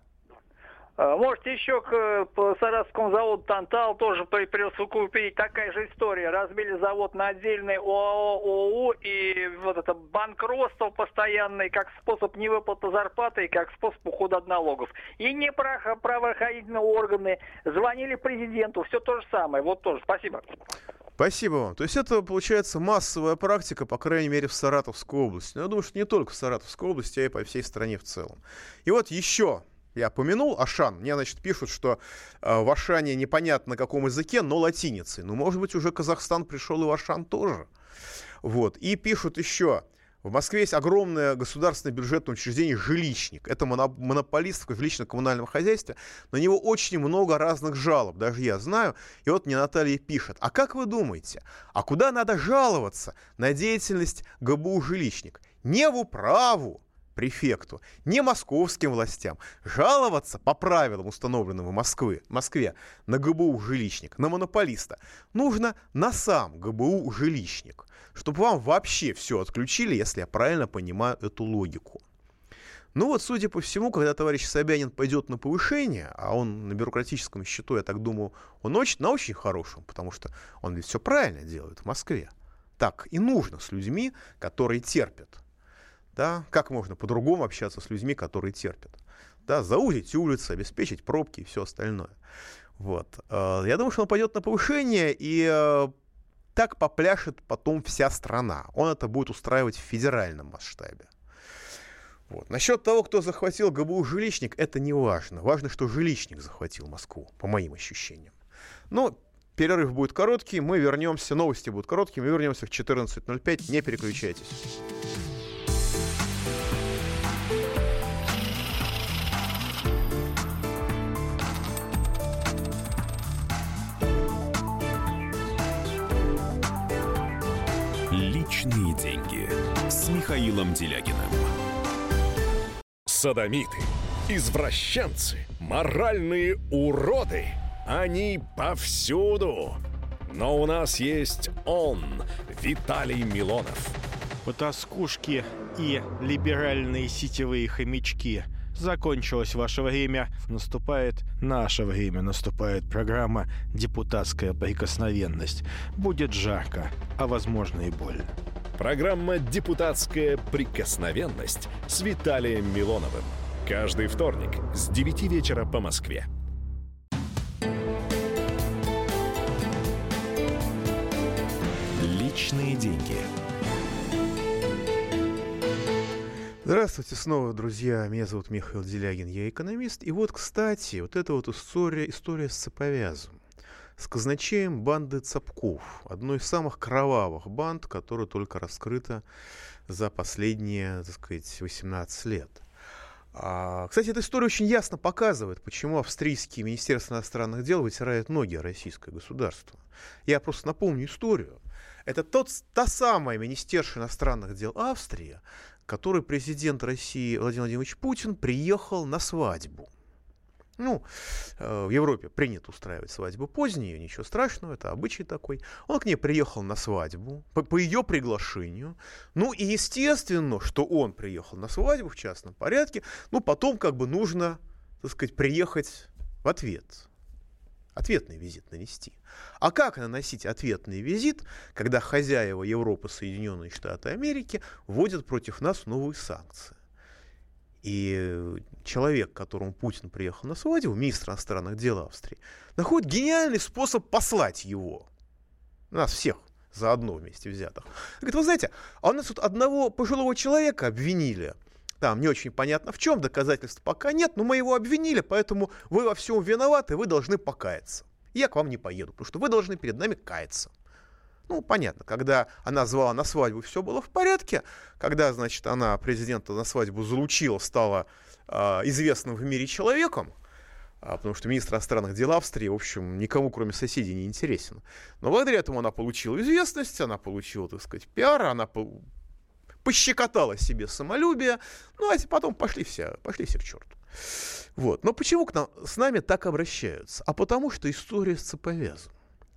Можете еще к по Саратовскому заводу «Тантал» тоже присовокупить такая же история. Разбили завод на отдельный ОАО, ООУ, и вот это банкротство постоянное, как способ невыплаты зарплаты и как способ ухода от налогов. И не правоохранительные органы звонили президенту, все то же самое. Вот тоже. Спасибо. Спасибо вам. То есть это, получается, массовая практика, по крайней мере, в Саратовской области. Но я думаю, что не только в Саратовской области, а и по всей стране в целом. И вот еще... Я помянул Ашан. Мне, значит, пишут, что э, в Ашане непонятно на каком языке, но латиницей. Ну, может быть, уже Казахстан пришел и в Ашан тоже. Вот. И пишут еще. В Москве есть огромное государственное бюджетное учреждение «Жилищник». Это монополист в жилищно-коммунальном хозяйстве. На него очень много разных жалоб, даже я знаю. И вот мне Наталья пишет. А как вы думаете, а куда надо жаловаться на деятельность гэ бэ у «Жилищник»? Не в управу префекту, не московским властям. Жаловаться по правилам, установленным в Москве, Москве на гэ бэ у «Жилищник», на монополиста, нужно на сам гэ бэ у «Жилищник», чтобы вам вообще все отключили, если я правильно понимаю эту логику. Ну вот, судя по всему, когда товарищ Собянин пойдет на повышение, а он на бюрократическом счету, я так думаю, он очень, на очень хорошем, потому что он ведь все правильно делает в Москве. Так и нужно с людьми, которые терпят. Да, как можно по-другому общаться с людьми, которые терпят? Да, заузить улицы, обеспечить пробки и все остальное. Вот. Я думаю, что он пойдет на повышение, и так попляшет потом вся страна. Он это будет устраивать в федеральном масштабе. Вот. Насчет того, кто захватил гэ бэ у «Жилищник», это не важно. Важно, что «Жилищник» захватил Москву, по моим ощущениям. Но перерыв будет короткий, мы вернемся, новости будут короткими, мы вернемся в четырнадцать ноль пять, не переключайтесь. Личные деньги с Михаилом Делягиным. Содомиты, извращенцы, моральные уроды. Они повсюду. Но у нас есть он, Виталий Милонов. Потаскушки и либеральные сетевые хомячки закончилось ваше время. Наступает наше время. Наступает программа «Депутатская прикосновенность». Будет жарко, а возможно и больно. Программа «Депутатская прикосновенность» с Виталием Милоновым. Каждый вторник с девяти вечера по Москве. Личные деньги. Здравствуйте снова, друзья. Меня зовут Михаил Делягин, я экономист. И вот, кстати, вот эта вот история, история с цеповязом, с казначеем банды Цапков. Одной из самых кровавых банд, которая только раскрыта за последние, так сказать, восемнадцать лет. А, кстати, эта история очень ясно показывает, почему австрийские министерства иностранных дел вытирают ноги о российское государство. Я просто напомню историю. Это тот, та самая министерша иностранных дел Австрии, который президент России Владимир Владимирович Путин приехал на свадьбу. Ну, в Европе принято устраивать свадьбу позднюю, ничего страшного, это обычай такой. Он к ней приехал на свадьбу по, по ее приглашению. Ну и естественно, что он приехал на свадьбу в частном порядке, ну потом как бы нужно, так сказать, приехать в ответ. Ответный визит нанести. А как наносить ответный визит, когда хозяева Европы, Соединенные Штаты Америки вводят против нас новые санкции? И человек, к которому Путин приехал на свадьбу, министр иностранных дел Австрии, находит гениальный способ послать его. Нас всех заодно вместе взятых. Говорит, вы знаете, а у нас тут одного пожилого человека обвинили. Там не очень понятно в чем, доказательств пока нет, но мы его обвинили, поэтому вы во всем виноваты, вы должны покаяться. Я к вам не поеду, потому что вы должны перед нами каяться. Ну, понятно, когда она звала на свадьбу, все было в порядке. Когда, значит, она президента на свадьбу залучила, стала э, известным в мире человеком, э, потому что министр иностранных дел Австрии, в общем, никому, кроме соседей, не интересен. Но благодаря этому она получила известность, она получила, так сказать, пиар, она по- пощекотала себе самолюбие, ну, а потом пошли все, пошли все к черту. Вот. Но почему к нам, с нами так обращаются? А потому что история с цеповязом.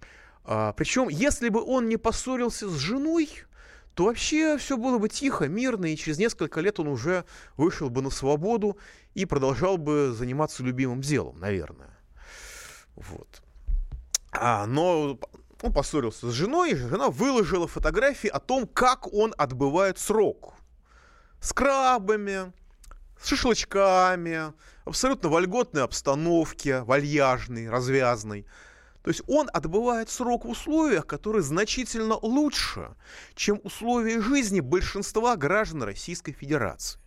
А, причем, если бы он не поссорился с женой, то вообще все было бы тихо, мирно, и через несколько лет он уже вышел бы на свободу и продолжал бы заниматься любимым делом, наверное. Вот. А, но он поссорился с женой, и жена выложила фотографии о том, как он отбывает срок. С крабами, с шашлычками, абсолютно вольготной обстановке, вальяжной, развязной. То есть он отбывает срок в условиях, которые значительно лучше, чем условия жизни большинства граждан Российской Федерации.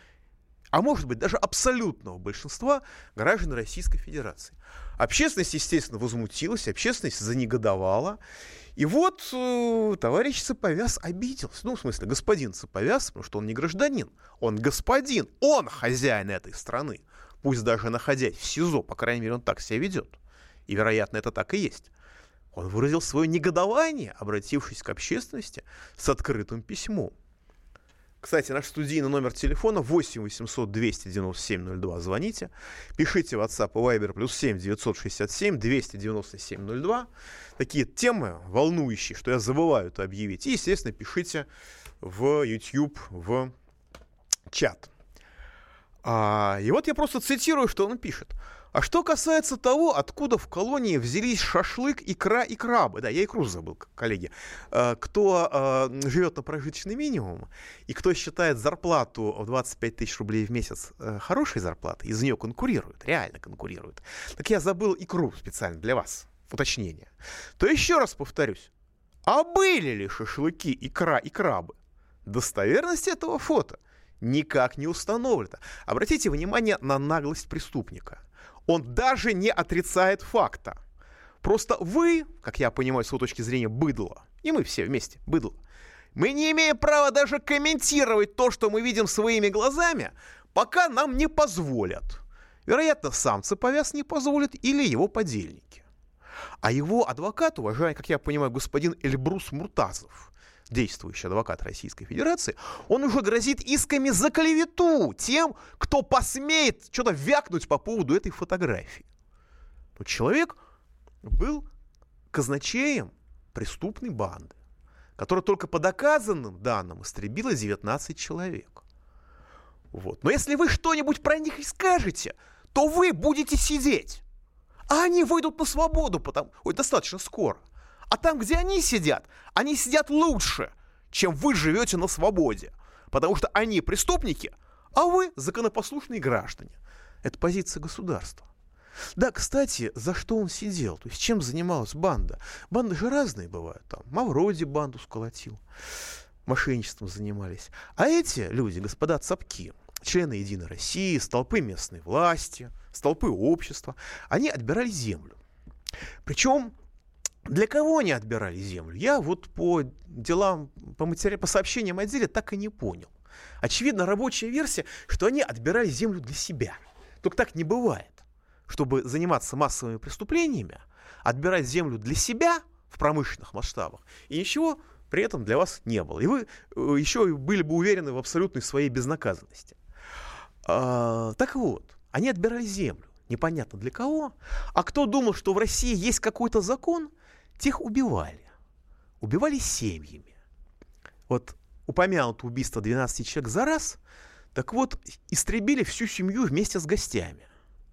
А может быть, даже абсолютного большинства граждан Российской Федерации. Общественность, естественно, возмутилась, общественность занегодовала. И вот э, товарищ Цеповяз обиделся. Ну, в смысле, господин Цеповяз, потому что он не гражданин. Он господин, он хозяин этой страны. Пусть даже находясь в СИЗО, по крайней мере, он так себя ведет. И, вероятно, это так и есть. Он выразил свое негодование, обратившись к общественности с открытым письмом. Кстати, наш студийный номер телефона восемь восемьсот двести девяносто семь ноль два. Звоните. Пишите в WhatsApp и Viber плюс семь девятьсот шестьдесят семь двести девяносто семь ноль два. Такие темы волнующие, что я забываю это объявить. И, естественно, пишите в YouTube, в чат. А, и вот я просто цитирую, что он пишет. А что касается того, откуда в колонии взялись шашлык, икра и крабы, да, я икру забыл, коллеги, кто живет на прожиточный минимум и кто считает зарплату в двадцать пять тысяч рублей в месяц хорошей зарплатой, из нее конкурирует, реально конкурирует, так я забыл икру специально для вас, уточнение, то еще раз повторюсь, а были ли шашлыки, икра и крабы? Достоверность этого фото никак не установлена. Обратите внимание на наглость преступника. Он даже не отрицает факта. Просто вы, как я понимаю, с его точки зрения, быдло, и мы все вместе, быдло, мы не имеем права даже комментировать то, что мы видим своими глазами, пока нам не позволят. Вероятно, сам Цеповяз не позволит или его подельники. А его адвокат, уважаемый, как я понимаю, господин Эльбрус Муртазов, действующий адвокат Российской Федерации, он уже грозит исками за клевету тем, кто посмеет что-то вякнуть по поводу этой фотографии. Но человек был казначеем преступной банды, которая только по доказанным данным истребила девятнадцать человек. Вот. Но если вы что-нибудь про них и скажете, то вы будете сидеть. А они выйдут на свободу, потому... Ой, достаточно скоро. А там, где они сидят, они сидят лучше, чем вы живете на свободе. Потому что они преступники, а вы законопослушные граждане. Это позиция государства. Да, кстати, за что он сидел? То есть чем занималась банда? Банды же разные бывают. Там Мавроди банду сколотил. Мошенничеством занимались. А эти люди, господа цапки, члены Единой России, столпы местной власти, столпы общества, они отбирали землю. Причем для кого они отбирали землю? Я вот по делам, по, матери... по сообщениям о деле так и не понял. Очевидно, рабочая версия, что они отбирали землю для себя. Только так не бывает. Чтобы заниматься массовыми преступлениями, отбирать землю для себя в промышленных масштабах, и ничего при этом для вас не было. И вы еще были бы уверены в абсолютной своей безнаказанности. А, так вот, они отбирали землю. Непонятно для кого. А кто думал, что в России есть какой-то закон, тех убивали. Убивали семьями. Вот упомянуто убийство двенадцати человек за раз, так вот, истребили всю семью вместе с гостями.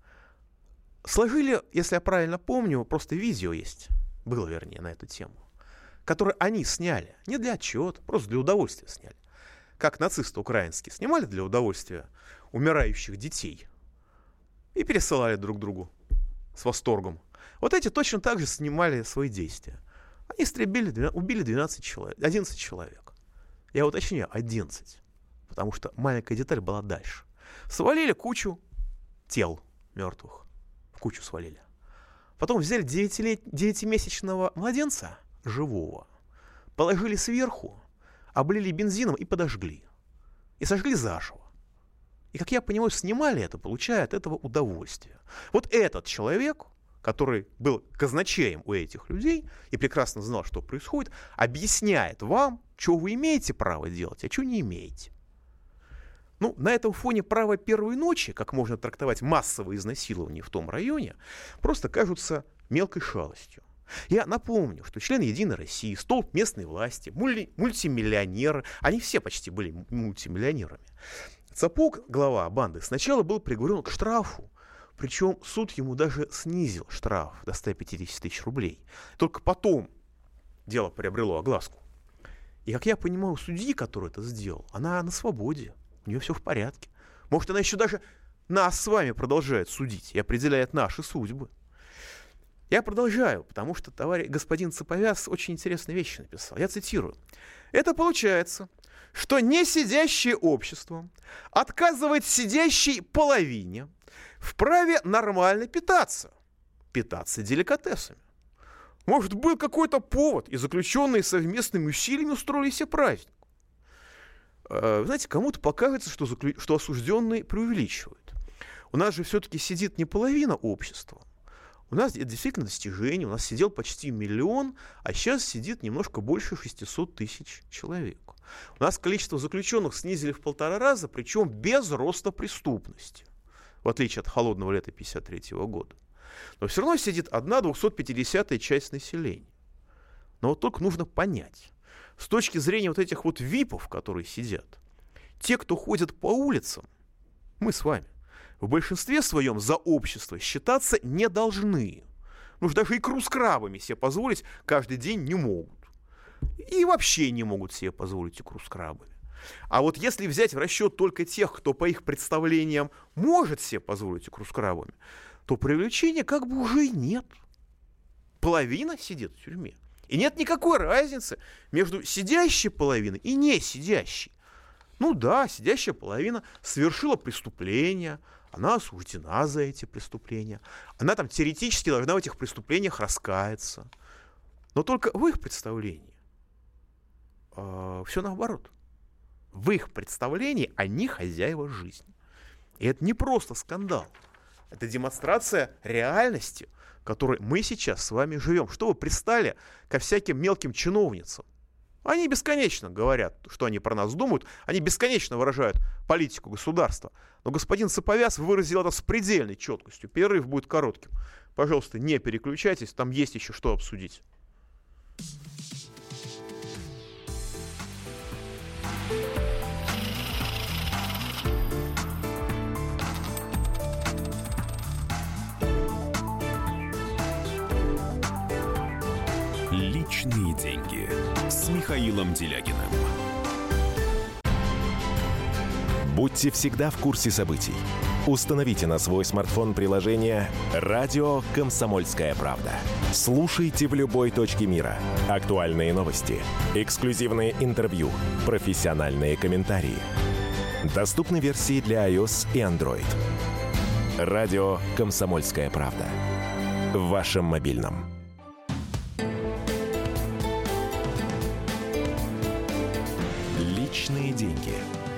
Сложили, если я правильно помню, просто видео есть, было вернее, на эту тему, которое они сняли, не для отчета, просто для удовольствия сняли. Как нацисты украинские снимали для удовольствия умирающих детей и пересылали друг другу с восторгом. Вот эти точно так же снимали свои действия. Они истребили, убили двенадцать человек, одиннадцать человек. Я уточняю, одиннадцать, потому что маленькая деталь была дальше. Свалили кучу тел мертвых. Кучу свалили. Потом взяли девятимесячного младенца, живого, положили сверху, облили бензином и подожгли. И сожгли заживо. И, как я понимаю, снимали это, получая от этого удовольствие. Вот этот человек, который был казначеем у этих людей и прекрасно знал, что происходит, объясняет вам, что вы имеете право делать, а что не имеете. Ну, на этом фоне право первой ночи, как можно трактовать массовое изнасилование в том районе, просто кажутся мелкой шалостью. Я напомню, что члены Единой России, столб местной власти, мульти- мультимиллионеры, они все почти были мультимиллионерами. Цапок, глава банды, сначала был приговорен к штрафу, причем суд ему даже снизил штраф до ста пятидесяти тысяч рублей. Только потом дело приобрело огласку. И, как я понимаю, судьи, который это сделал, она на свободе. У нее все в порядке. Может, она еще даже нас с вами продолжает судить и определяет наши судьбы. Я продолжаю, потому что товарищ господин Цаповяз очень интересные вещи написал. Я цитирую. Это получается, что не сидящее общество отказывает сидящей половине в праве нормально питаться. Питаться деликатесами. Может, был какой-то повод, и заключенные совместными усилиями устроили себе праздник. Знаете, кому-то покажется, что, заклю... что осужденные преувеличивают. У нас же все-таки сидит не половина общества. У нас это действительно достижение. У нас сидел почти миллион, а сейчас сидит немножко больше шестисот тысяч человек. У нас количество заключенных снизили в полтора раза, причем без роста преступности. В отличие от холодного лета тысяча девятьсот пятьдесят третьего года. Но все равно сидит одна двухсот пятидесятая часть населения. Но вот только нужно понять. С точки зрения вот этих вот випов, которые сидят, те, кто ходят по улицам, мы с вами, в большинстве своем за общество считаться не должны. Ну уж даже икру с крабами себе позволить каждый день не могут. И вообще не могут себе позволить икру с крабами. А вот если взять в расчет только тех, кто по их представлениям может себе позволить икру с крабами, то привлечения как бы уже и нет. Половина сидит в тюрьме. И нет никакой разницы между сидящей половиной и не сидящей. Ну да, сидящая половина совершила преступление, она осуждена за эти преступления. Она там теоретически должна в этих преступлениях раскаяться. Но только в их представлении э, все наоборот. В их представлении они хозяева жизни. И это не просто скандал. Это демонстрация реальности, в которой мы сейчас с вами живем. Что вы пристали ко всяким мелким чиновницам? Они бесконечно говорят, что они про нас думают. Они бесконечно выражают политику государства. Но господин Цаповяз выразил это с предельной четкостью. Перерыв будет коротким. Пожалуйста, не переключайтесь, там есть еще что обсудить. Михаилом Делягиным. Будьте всегда в курсе событий. Установите на свой смартфон приложение «Радио Комсомольская правда». Слушайте в любой точке мира. Актуальные новости, эксклюзивные интервью, профессиональные комментарии. Доступны версии для iOS и Android. «Радио Комсомольская правда». В вашем мобильном. Личные деньги.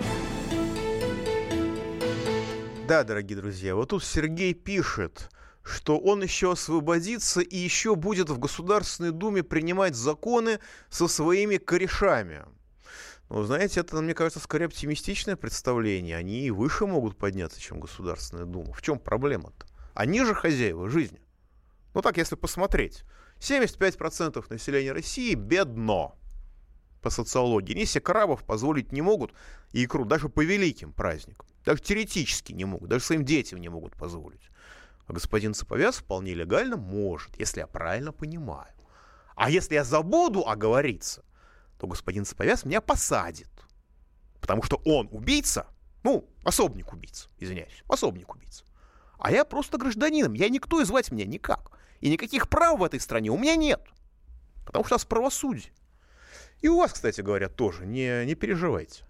Да, дорогие друзья, вот тут Сергей пишет, что он еще освободится и еще будет в Государственной Думе принимать законы со своими корешами. Ну, знаете, это, мне кажется, скорее оптимистичное представление. Они и выше могут подняться, чем Государственная Дума. В чем проблема-то? Они же хозяева жизни. Ну так, если посмотреть. семьдесят пять процентов населения России бедно по социологии. Они себе крабов позволить не могут и икру даже по великим праздникам. Даже теоретически не могут, даже своим детям не могут позволить. А господин Саповяз вполне легально может, если я правильно понимаю. А если я забуду оговориться, то господин Саповяз меня посадит. Потому что он убийца, ну, пособник убийца, извиняюсь, пособник убийца. А я просто гражданином, я никто и звать меня никак. И никаких прав в этой стране у меня нет. Потому что у нас правосудие. И у вас, кстати говоря, тоже, не, не переживайте.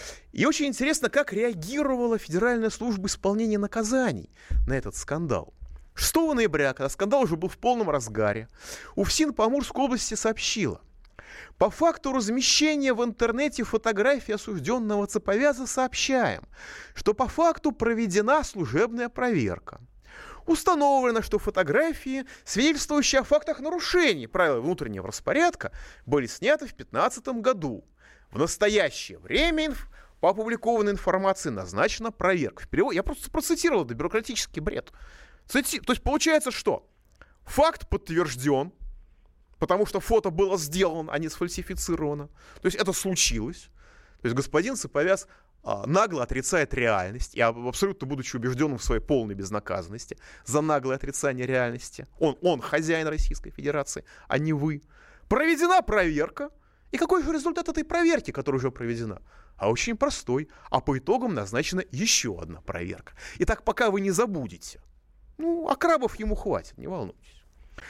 И очень интересно, как реагировала Федеральная служба исполнения наказаний на этот скандал. шестого ноября, когда скандал уже был в полном разгаре, УФСИН по Амурской области сообщила: по факту размещения в интернете фотографии осужденного Цаповяза сообщаем, что по факту проведена служебная проверка. Установлено, что фотографии, свидетельствующие о фактах нарушений правил внутреннего распорядка, были сняты в две тысячи пятнадцатом году. В настоящее время по опубликованной информации назначена проверка. В переводе, я просто процитировал, это бюрократический бред. Цити... То есть получается, что факт подтвержден, потому что фото было сделано, а не сфальсифицировано. То есть это случилось. То есть господин Саповяз а, нагло отрицает реальность, и абсолютно будучи убежденным в своей полной безнаказанности за наглое отрицание реальности. Он, он хозяин Российской Федерации, а не вы. Проведена проверка. И какой же результат этой проверки, которая уже проведена? А очень простой. А по итогам назначена еще одна проверка. Итак, пока вы не забудете. Ну, а крабов ему хватит, не волнуйтесь.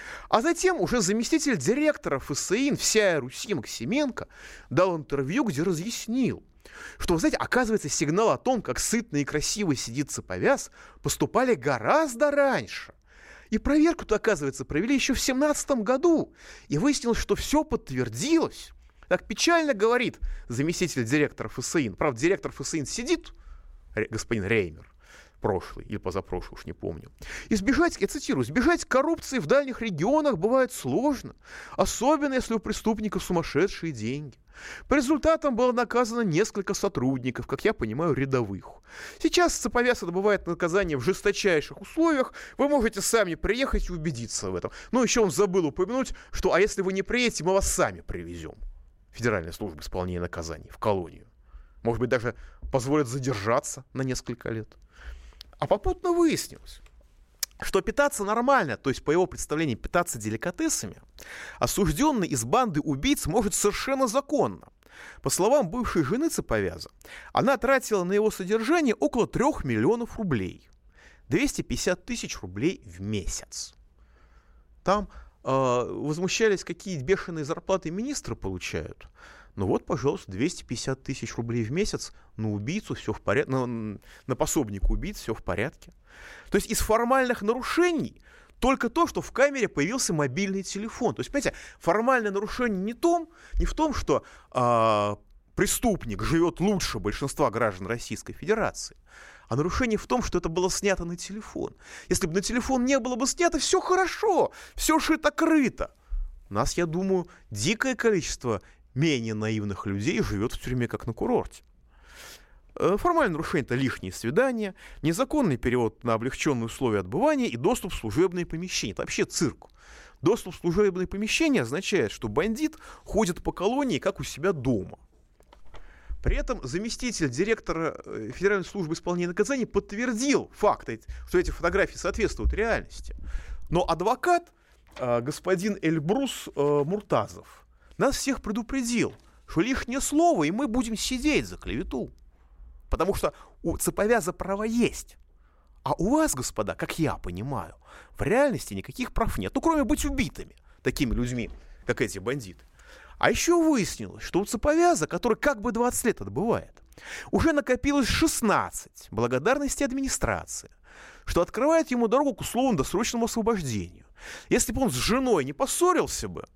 А затем уже заместитель директора ФСИН «Вся Руси» Максименко дал интервью, где разъяснил, что, вы знаете, оказывается, сигнал о том, как сытно и красиво сидит Цаповяз, поступали гораздо раньше. И проверку-то, оказывается, провели еще в семнадцатом году. И выяснилось, что все подтвердилось. Так печально говорит заместитель директора ФСИН. Правда, директор ФСИН сидит, господин Реймер, прошлый или позапрошлый, уж не помню. Избежать, я цитирую, избежать коррупции в дальних регионах бывает сложно, особенно если у преступников сумасшедшие деньги. По результатам было наказано несколько сотрудников, как я понимаю, рядовых. Сейчас Цаповяз отбывает наказание в жесточайших условиях. Вы можете сами приехать и убедиться в этом. Но еще он забыл упомянуть, что а если вы не приедете, мы вас сами привезем. Федеральная служба исполнения наказаний в колонию. Может быть, даже позволят задержаться на несколько лет. А попутно выяснилось, что питаться нормально, то есть по его представлению питаться деликатесами, осужденный из банды убийц может совершенно законно. По словам бывшей жены Цаповяза, она тратила на его содержание около трех миллионов рублей. двести пятьдесят тысяч рублей в месяц. Там э, возмущались, какие бешеные зарплаты министры получают. Ну вот, пожалуйста, двести пятьдесят тысяч рублей в месяц на убийцу, все в порядке, на, на пособника убийц, все в порядке. То есть из формальных нарушений только то, что в камере появился мобильный телефон. То есть, понимаете, формальное нарушение не, том, не в том, что э, преступник живет лучше большинства граждан Российской Федерации, а нарушение в том, что это было снято на телефон. Если бы на телефон не было бы снято, все хорошо, все шито-крыто. У нас, я думаю, дикое количество менее наивных людей живет в тюрьме, как на курорте. Формальное нарушение – это лишние свидания, незаконный перевод на облегченные условия отбывания и доступ в служебные помещения. Это вообще цирк. Доступ в служебные помещения означает, что бандит ходит по колонии, как у себя дома. При этом заместитель директора Федеральной службы исполнения наказаний подтвердил факт, что эти фотографии соответствуют реальности. Но адвокат, господин Эльбрус Муртазов, нас всех предупредил, что лишнее слово, и мы будем сидеть за клевету. Потому что у цеповяза права есть. А у вас, господа, как я понимаю, в реальности никаких прав нет. Ну, кроме быть убитыми такими людьми, как эти бандиты. А еще выяснилось, что у цеповяза, который как бы двадцать лет отбывает, уже накопилось шестнадцать благодарностей администрации, что открывает ему дорогу к условно-досрочному освобождению. Если бы он с женой не поссорился бы,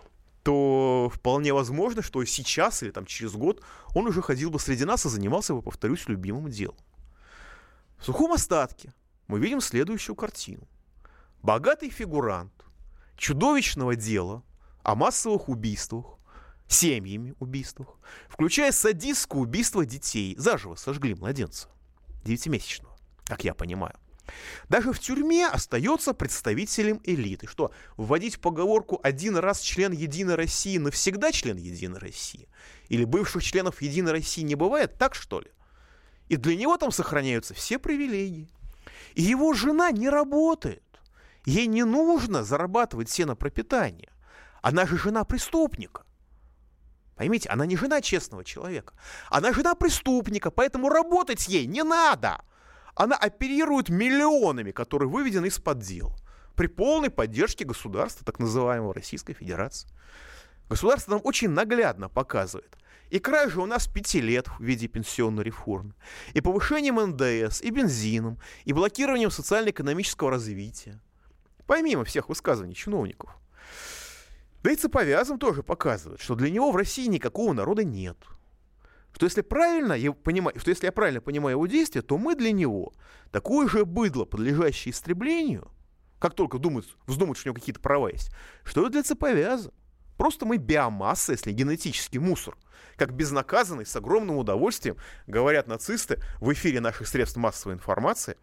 то вполне возможно, что сейчас или там через год он уже ходил бы среди нас и занимался бы, повторюсь, любимым делом. В сухом остатке мы видим следующую картину. Богатый фигурант чудовищного дела о массовых убийствах, семьями убийствах, включая садистское убийство детей. Заживо сожгли младенца девятимесячного, как я понимаю. Даже в тюрьме остается представителем элиты. Что, вводить поговорку «один раз член Единой России, навсегда член Единой России»? Или бывших членов Единой России не бывает? Так, что ли? И для него там сохраняются все привилегии. И его жена не работает. Ей не нужно зарабатывать себе на пропитание. Она же жена преступника. Поймите, она не жена честного человека. Она жена преступника, поэтому работать ей не надо. Она оперирует миллионами, которые выведены из-под дел. При полной поддержке государства, так называемого Российской Федерации. Государство нам очень наглядно показывает. И кража у нас пяти лет в виде пенсионной реформы, и повышением эн дэ эс, и бензином, и блокированием социально-экономического развития. Помимо всех высказываний чиновников. Да и цеповязом тоже показывает, что для него в России никакого народа нет. Что если, правильно я понимаю, что если я правильно понимаю его действия, то мы для него такое же быдло, подлежащее истреблению, как только думают, вздумают, что у него какие-то права есть, что и для цеповяза. Просто мы биомасса, если генетический мусор. Как безнаказанный, с огромным удовольствием, говорят нацисты в эфире наших средств массовой информации.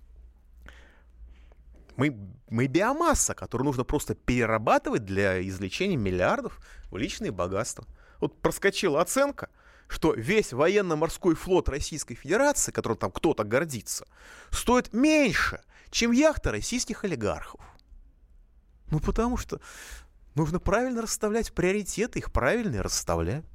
Мы, мы биомасса, которую нужно просто перерабатывать для извлечения миллиардов в личные богатства. Вот проскочила оценка, что весь военно-морской флот Российской Федерации, которым там кто-то гордится, стоит меньше, чем яхта российских олигархов. Ну, потому что нужно правильно расставлять приоритеты, их правильно расставляют.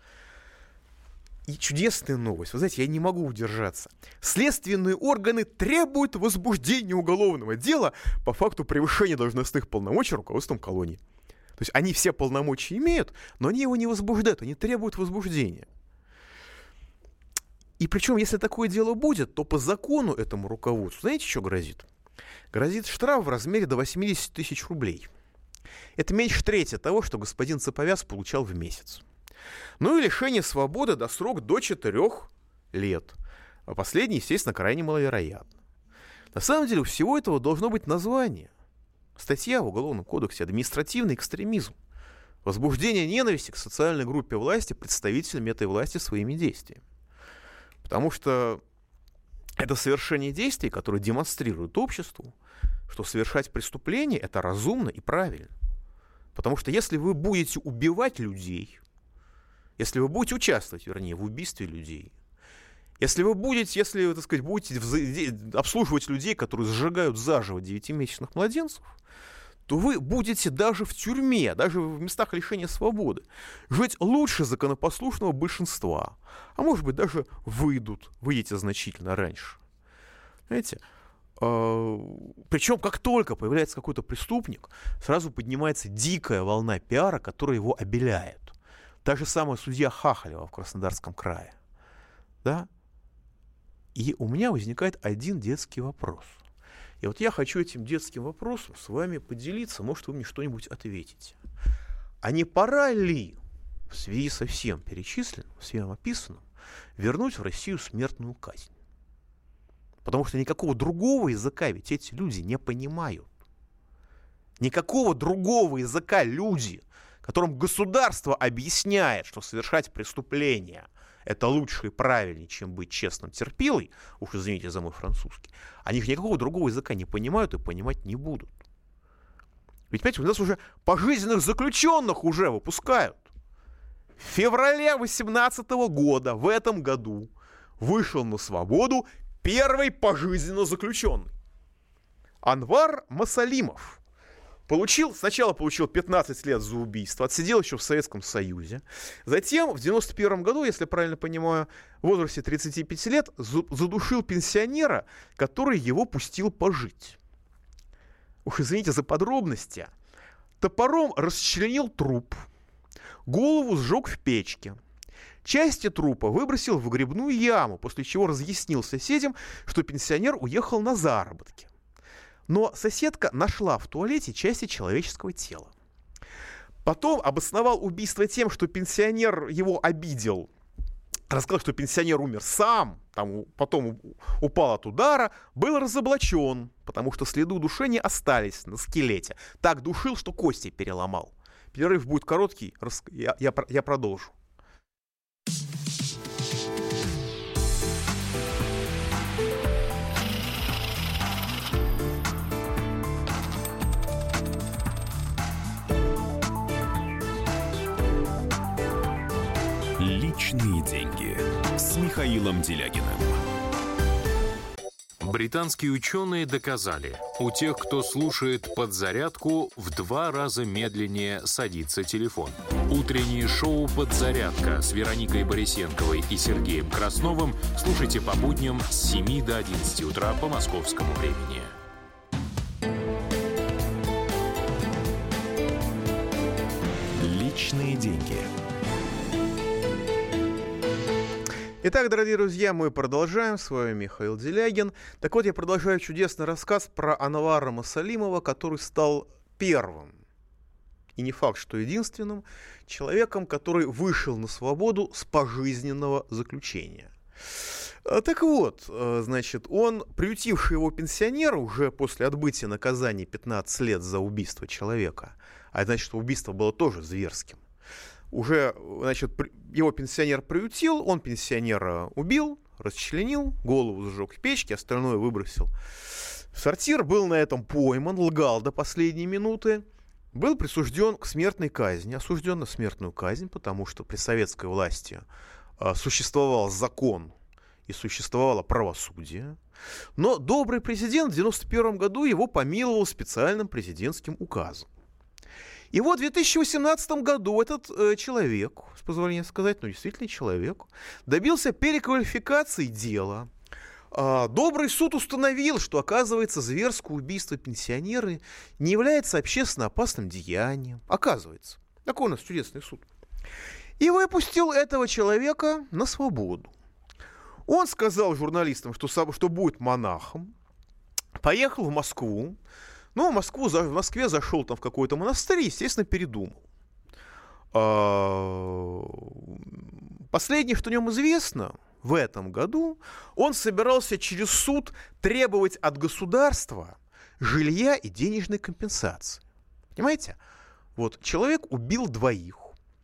И чудесная новость. Вы знаете, я не могу удержаться. Следственные органы требуют возбуждения уголовного дела по факту превышения должностных полномочий руководством колонии. То есть они все полномочия имеют, но они его не возбуждают, они требуют возбуждения. И причем, если такое дело будет, то по закону этому руководству, знаете, что грозит? Грозит штраф в размере до восемьдесят тысяч рублей. Это меньше трети того, что господин Цеповяз получал в месяц. Ну и лишение свободы до срок до четырех лет. А последнее, естественно, крайне маловероятно. На самом деле у всего этого должно быть название. Статья в Уголовном кодексе «Административный экстремизм». Возбуждение ненависти к социальной группе власти представителями этой власти своими действиями. Потому что это совершение действий, которые демонстрируют обществу, что совершать преступление – это разумно и правильно. Потому что если вы будете убивать людей, если вы будете участвовать, вернее, в убийстве людей, если вы будете, если вы, так сказать, будете вза- обслуживать людей, которые сжигают заживо девятимесячных младенцев, то вы будете даже в тюрьме, даже в местах лишения свободы жить лучше законопослушного большинства. А может быть, даже выйдут, выйдете значительно раньше. Знаете? Причем, как только появляется какой-то преступник, сразу поднимается дикая волна пиара, которая его обеляет. Та же самая судья Хахалева в Краснодарском крае. Да? И у меня возникает один детский вопрос. И вот я хочу этим детским вопросом с вами поделиться, может, вы мне что-нибудь ответите. А не пора ли в связи со всем перечисленным, всем описанным, вернуть в Россию смертную казнь? Потому что никакого другого языка ведь эти люди не понимают. Никакого другого языка люди, которым государство объясняет, что совершать преступление – это лучше и правильнее, чем быть честным терпилой, уж извините за мой французский, они же никакого другого языка не понимают и понимать не будут. Ведь, понимаете, у нас уже пожизненных заключенных уже выпускают. В феврале две тысячи восемнадцатого года, в этом году, вышел на свободу первый пожизненно заключенный. Анвар Масалимов. Получил, сначала получил пятнадцать лет за убийство, отсидел еще в Советском Союзе. Затем в девяносто первом году, если правильно понимаю, в возрасте тридцати пяти лет задушил пенсионера, который его пустил пожить. Уж извините за подробности. Топором расчленил труп, голову сжег в печке. Части трупа выбросил в выгребную яму, после чего разъяснил соседям, что пенсионер уехал на заработки. Но соседка нашла в туалете части человеческого тела. Потом обосновал убийство тем, что пенсионер его обидел. Рассказал, что пенсионер умер сам, там, потом упал от удара, был разоблачен, потому что следы удушения остались на скелете. Так душил, что кости переломал. Перерыв будет короткий, я, я, я продолжу. Личные деньги с Михаилом Делягиным. Британские ученые доказали, у тех, кто слушает «Подзарядку», в два раза медленнее садится телефон. Утреннее шоу «Подзарядка» с Вероникой Борисенковой и Сергеем Красновым слушайте по будням с семи до одиннадцати утра по московскому времени. Личные деньги. Итак, дорогие друзья, мы продолжаем. С вами Михаил Делягин. Так вот, я продолжаю чудесный рассказ про Анвара Масалимова, который стал первым, и не факт, что единственным, человеком, который вышел на свободу с пожизненного заключения. Так вот, значит, он, приютивший его пенсионера уже после отбытия наказания пятнадцать лет за убийство человека, а значит, что убийство было тоже зверским, уже, значит, его пенсионер приютил, он пенсионера убил, расчленил, голову сжег в печке, остальное выбросил в сортир, был на этом пойман, лгал до последней минуты, был присужден к смертной казни, осужден на смертную казнь, потому что при советской власти а, существовал закон и существовало правосудие. Но добрый президент в девяносто первом году его помиловал специальным президентским указом. И вот в две тысячи восемнадцатом году этот э, человек, с позволения сказать, ну действительно человек, добился переквалификации дела. А, добрый суд установил, что, оказывается, зверское убийство пенсионера не является общественно опасным деянием. Оказывается. Такой у нас чудесный суд. И выпустил этого человека на свободу. Он сказал журналистам, что, что будет монахом, поехал в Москву. Но в, Москву, в Москве зашел там в какой-то монастырь и, естественно, передумал. Последнее, что о нем известно, в этом году он собирался через суд требовать от государства жилья и денежной компенсации. Понимаете? Вот человек убил двоих,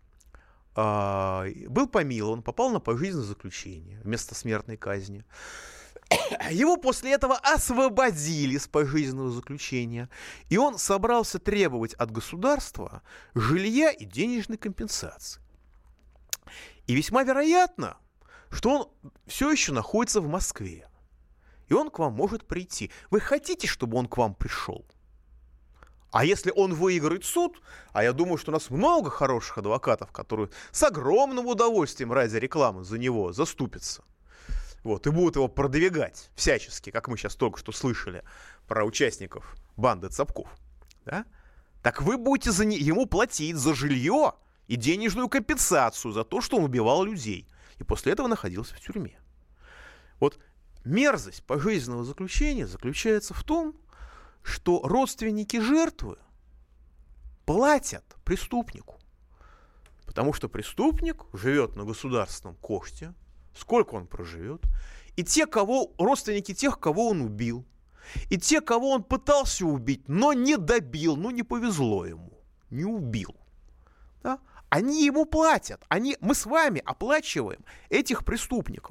был помилован, попал на пожизненное заключение вместо смертной казни. Его после этого освободили с пожизненного заключения, и он собрался требовать от государства жилья и денежной компенсации. И весьма вероятно, что он все еще находится в Москве, и он к вам может прийти. Вы хотите, чтобы он к вам пришел? А если он выиграет суд, а я думаю, что у нас много хороших адвокатов, которые с огромным удовольствием ради рекламы за него заступятся, вот, и будут его продвигать всячески, как мы сейчас только что слышали про участников банды Цапков, да? Так вы будете за не... ему платить за жилье и денежную компенсацию за то, что он убивал людей, и после этого находился в тюрьме. Вот мерзость пожизненного заключения заключается в том, что родственники жертвы платят преступнику, потому что преступник живет на государственном коште, сколько он проживет, и те, кого, родственники тех, кого он убил, и те, кого он пытался убить, но не добил, ну не повезло ему, не убил, да? Они ему платят, они, мы с вами оплачиваем этих преступников.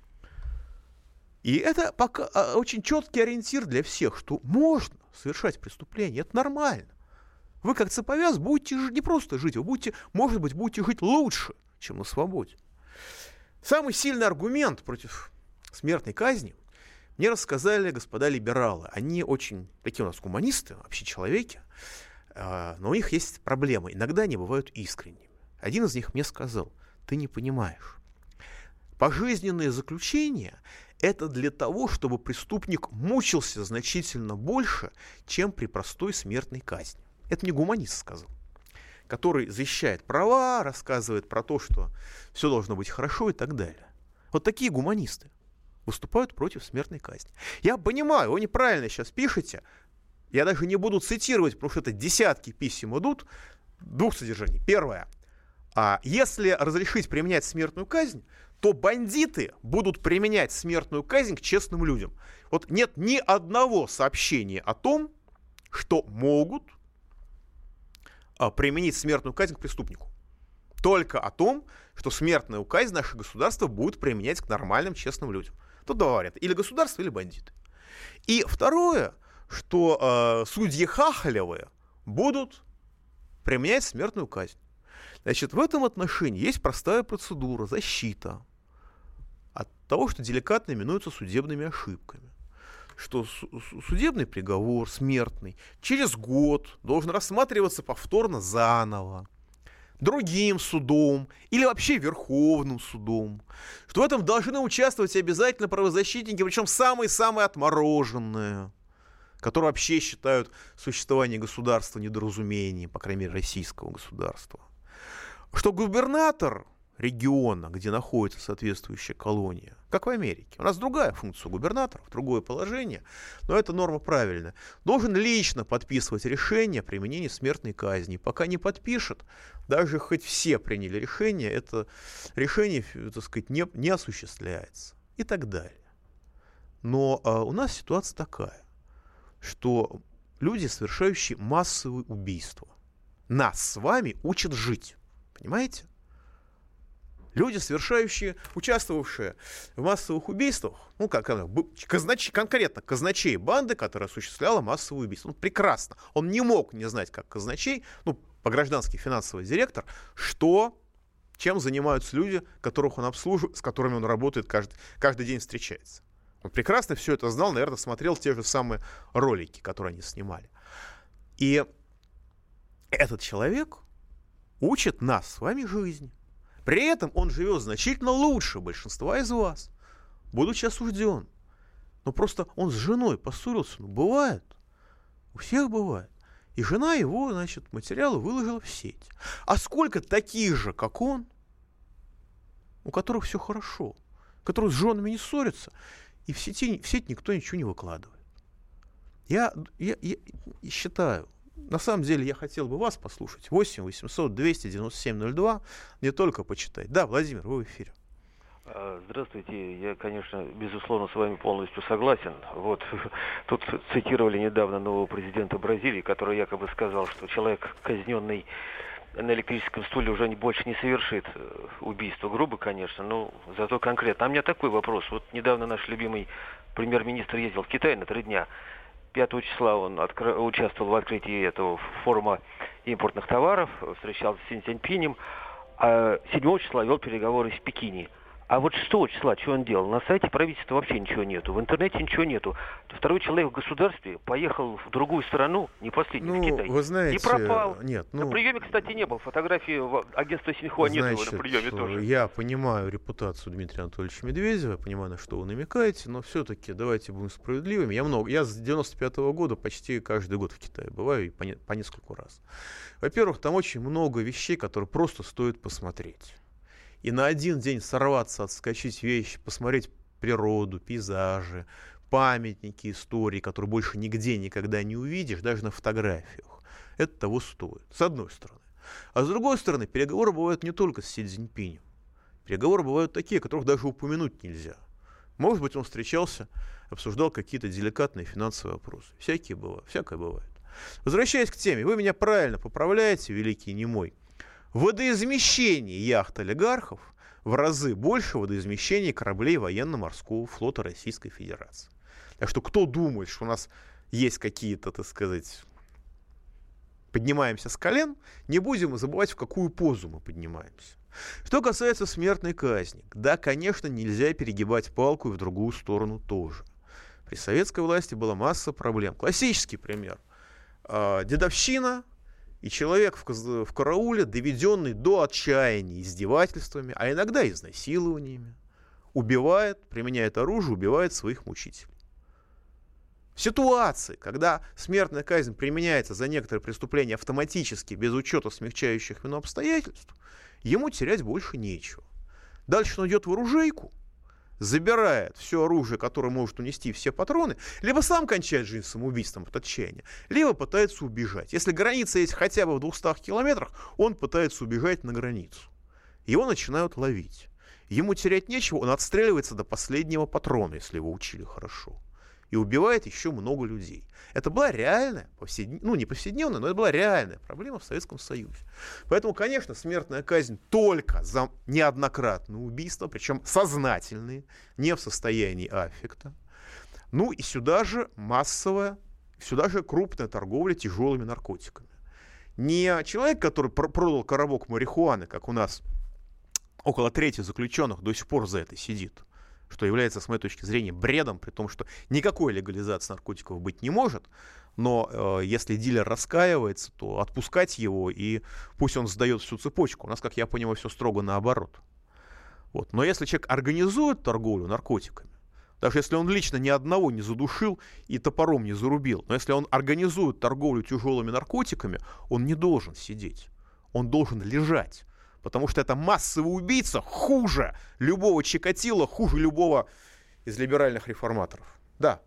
И это пока очень четкий ориентир для всех, что можно совершать преступление, это нормально. Вы как цеповяз будете не просто жить, вы будете, может быть, будете жить лучше, чем на свободе. Самый сильный аргумент против смертной казни мне рассказали господа либералы. Они очень, такие у нас гуманисты, вообще человеки. Но у них есть проблемы. Иногда они бывают искренними. Один из них мне сказал: ты не понимаешь. Пожизненное заключение – это для того, чтобы преступник мучился значительно больше, чем при простой смертной казни. Это не гуманист сказал, который защищает права, рассказывает про то, что все должно быть хорошо и так далее. Вот такие гуманисты выступают против смертной казни. Я понимаю, вы неправильно сейчас пишете. Я даже не буду цитировать, потому что это десятки писем идут. Двух содержаний. Первое. А если разрешить применять смертную казнь, то бандиты будут применять смертную казнь к честным людям. Вот нет ни одного сообщения о том, что могут а, применить смертную казнь к преступнику. Только о том, что смертную казнь наше государство будет применять к нормальным, честным людям. Тут два варианта. Или государство, или бандиты. И второе, что э, судьи хахалевые будут применять смертную казнь. Значит, в этом отношении есть простая процедура, защита от того, что деликатно именуется судебными ошибками. Что судебный приговор, смертный, через год должен рассматриваться повторно заново, другим судом или вообще Верховным судом. Что в этом должны участвовать обязательно правозащитники, причем самые-самые отмороженные, которые вообще считают существование государства недоразумением, по крайней мере, российского государства. Что губернатор региона, где находится соответствующая колония, как в Америке, у нас другая функция губернаторов, другое положение, но эта норма правильная, должен лично подписывать решение о применении смертной казни. Пока не подпишет, даже хоть все приняли решение, это решение, так сказать, не, не осуществляется и так далее. Но а, у нас ситуация такая, что люди, совершающие массовые убийства, нас с вами учат жить. Понимаете? Люди, совершающие, участвовавшие в массовых убийствах, ну, как казнач, конкретно казначей банды, которая осуществляла массовые убийства. Ну, прекрасно. Он не мог не знать, как казначей, ну, по-граждански финансовый директор, что, чем занимаются люди, которых он обслуживает, с которыми он работает, каждый, каждый день встречается. Он прекрасно все это знал, наверное, смотрел те же самые ролики, которые они снимали. И этот человек учит нас с вами жизни. При этом он живет значительно лучше большинства из вас, будучи осужден. Но просто он с женой поссорился. Ну, бывает. У всех бывает. И жена его, значит, материалы выложила в сеть. А сколько таких же, как он, у которых все хорошо, которые с женами не ссорятся, и в сети, в сеть никто ничего не выкладывает. Я, я, я считаю, на самом деле я хотел бы вас послушать. восемь восемьсот двести девяносто семь ноль два. Не только почитать. Да, Владимир, вы в эфире. Здравствуйте. Я, конечно, безусловно, с вами полностью согласен. Вот тут цитировали недавно нового президента Бразилии, который якобы сказал, что человек, казненный на электрическом стуле, уже больше не совершит убийство. Грубо, конечно, но зато конкретно. А у меня такой вопрос. Вот недавно наш любимый премьер-министр ездил в Китай на три дня. пятого числа он откро... участвовал в открытии этого форума импортных товаров, встречался с Си Цзиньпинем, а седьмого числа вел переговоры с Пекине. А вот шестого числа что он делал? На сайте правительства вообще ничего нету, в интернете ничего нету. Второй человек в государстве поехал в другую страну, не последний, ну, в Китай, вы знаете, и пропал. Нет, ну, на приеме, кстати, не был. Фотографии агентства Синьхуа нет его на приеме тоже. Я понимаю репутацию Дмитрия Анатольевича Медведева, я понимаю, на что вы намекаете, но все-таки давайте будем справедливыми. Я много, я с девяносто пятого года почти каждый год в Китае бываю, и по, не, по нескольку раз. Во-первых, там очень много вещей, которые просто стоит посмотреть. И на один день сорваться, отскочить вещи, посмотреть природу, пейзажи, памятники, истории, которые больше нигде никогда не увидишь, даже на фотографиях. Это того стоит, с одной стороны. А с другой стороны, переговоры бывают не только с Си Цзиньпинем. Переговоры бывают такие, которых даже упомянуть нельзя. Может быть, он встречался, обсуждал какие-то деликатные финансовые вопросы. Всякие бывают, всякое бывает. Возвращаясь к теме, вы меня правильно поправляете, великий немой. Водоизмещение яхт олигархов в разы больше водоизмещения кораблей военно-морского флота Российской Федерации. Так что кто думает, что у нас есть какие-то, так сказать, поднимаемся с колен, не будем забывать, в какую позу мы поднимаемся. Что касается смертной казни, да, конечно, нельзя перегибать палку и в другую сторону тоже. При советской власти была масса проблем. Классический пример. Дедовщина И человек в, в карауле, доведенный до отчаяния издевательствами, а иногда изнасилованиями, убивает, применяет оружие, убивает своих мучителей. В ситуации, когда смертная казнь применяется за некоторые преступления автоматически, без учета смягчающих вину обстоятельств, ему терять больше нечего. Дальше он идет в оружейку, забирает все оружие, которое может унести все патроны, либо сам кончает жизнь самоубийством от отчаяния, либо пытается убежать. Если граница есть хотя бы в двухстах километрах, он пытается убежать на границу. Его начинают ловить. Ему терять нечего, он отстреливается до последнего патрона, если его учили хорошо. И убивает еще много людей. Это была реальная, повседневная, ну не повседневная, но это была реальная проблема в Советском Союзе. Поэтому, конечно, смертная казнь только за неоднократные убийства, причем сознательные, не в состоянии аффекта. Ну и сюда же массовая, сюда же крупная торговля тяжелыми наркотиками. Не человек, который продал коробок марихуаны, как у нас около трети заключенных до сих пор за это сидит, что является, с моей точки зрения, бредом, при том, что никакой легализации наркотиков быть не может, но э, если дилер раскаивается, то отпускать его, и пусть он сдает всю цепочку. У нас, как я понимаю, все строго наоборот. Вот. Но если человек организует торговлю наркотиками, даже если он лично ни одного не задушил и топором не зарубил, но если он организует торговлю тяжелыми наркотиками, он не должен сидеть, он должен лежать. Потому что это массовый убийца хуже любого Чикатило, хуже любого из либеральных реформаторов. Да.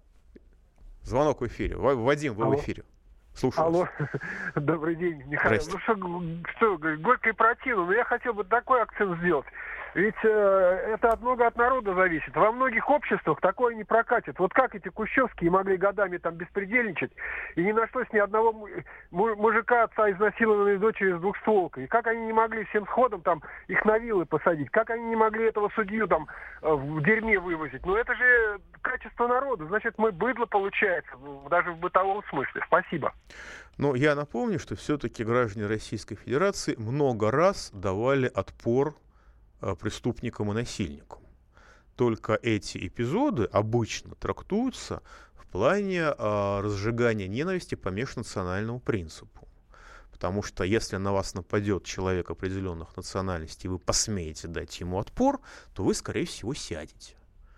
Звонок в эфире. Вадим, вы Алло. в эфире. Слушаю. Алло. Добрый день, Михаил. Ну что, что, горько и противно, но я хотел бы такой акцент сделать. Ведь э, это много от народа зависит. Во многих обществах такое не прокатит. Вот как эти кущевские могли годами там беспредельничать, и не нашлось ни одного мужика, отца изнасилованной дочери с двухстволкой. И как они не могли всем сходом там их на вилы посадить? Как они не могли этого судью там в дерьме вывозить? Ну это же качество народа. Значит, мы быдло получается, даже в бытовом смысле. Спасибо. Но я напомню, что все-таки граждане Российской Федерации много раз давали отпор преступникам и насильникам. Только эти эпизоды обычно трактуются в плане а, разжигания ненависти по межнациональному принципу. Потому что если на вас нападет человек определенных национальностей, и вы посмеете дать ему отпор, то вы, скорее всего, сядете.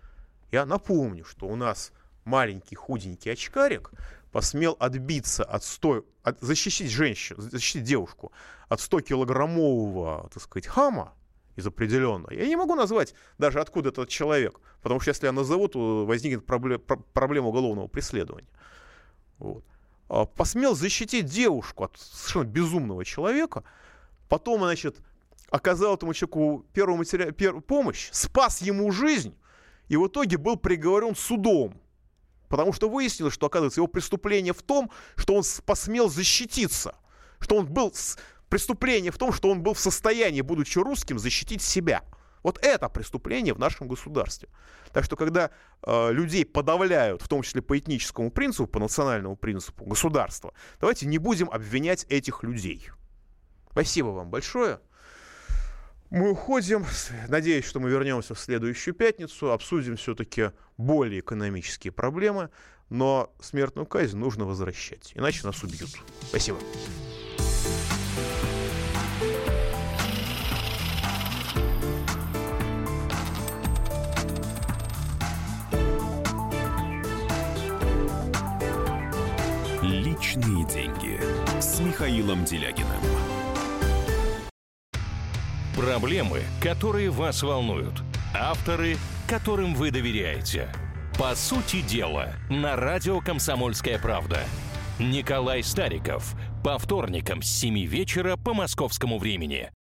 Я напомню, что у нас маленький худенький очкарик посмел отбиться от сто, от, защитить женщину, защитить девушку от ста-килограммового, так сказать, хама, из определенного. Я не могу назвать даже, откуда этот человек, потому что если я назову, то возникнет проблем, проблема уголовного преследования. Вот. А, посмел защитить девушку от совершенно безумного человека, потом, значит, оказал этому человеку первую, матери... первую помощь, спас ему жизнь, и в итоге был приговорен судом. Потому что выяснилось, что, оказывается, его преступление в том, что он посмел защититься, что он был... Преступление в том, что он был в состоянии, будучи русским, защитить себя. Вот это преступление в нашем государстве. Так что, когда э, людей подавляют, в том числе по этническому принципу, по национальному принципу государства, давайте не будем обвинять этих людей. Спасибо вам большое. Мы уходим. Надеюсь, что мы вернемся в следующую пятницу, обсудим все-таки более экономические проблемы, но смертную казнь нужно возвращать, иначе нас убьют. Спасибо. Личные деньги с Михаилом Делягиным. Проблемы, которые вас волнуют. Авторы, которым вы доверяете. По сути дела, на радио «Комсомольская правда». Николай Стариков. По вторникам с семи вечера по московскому времени.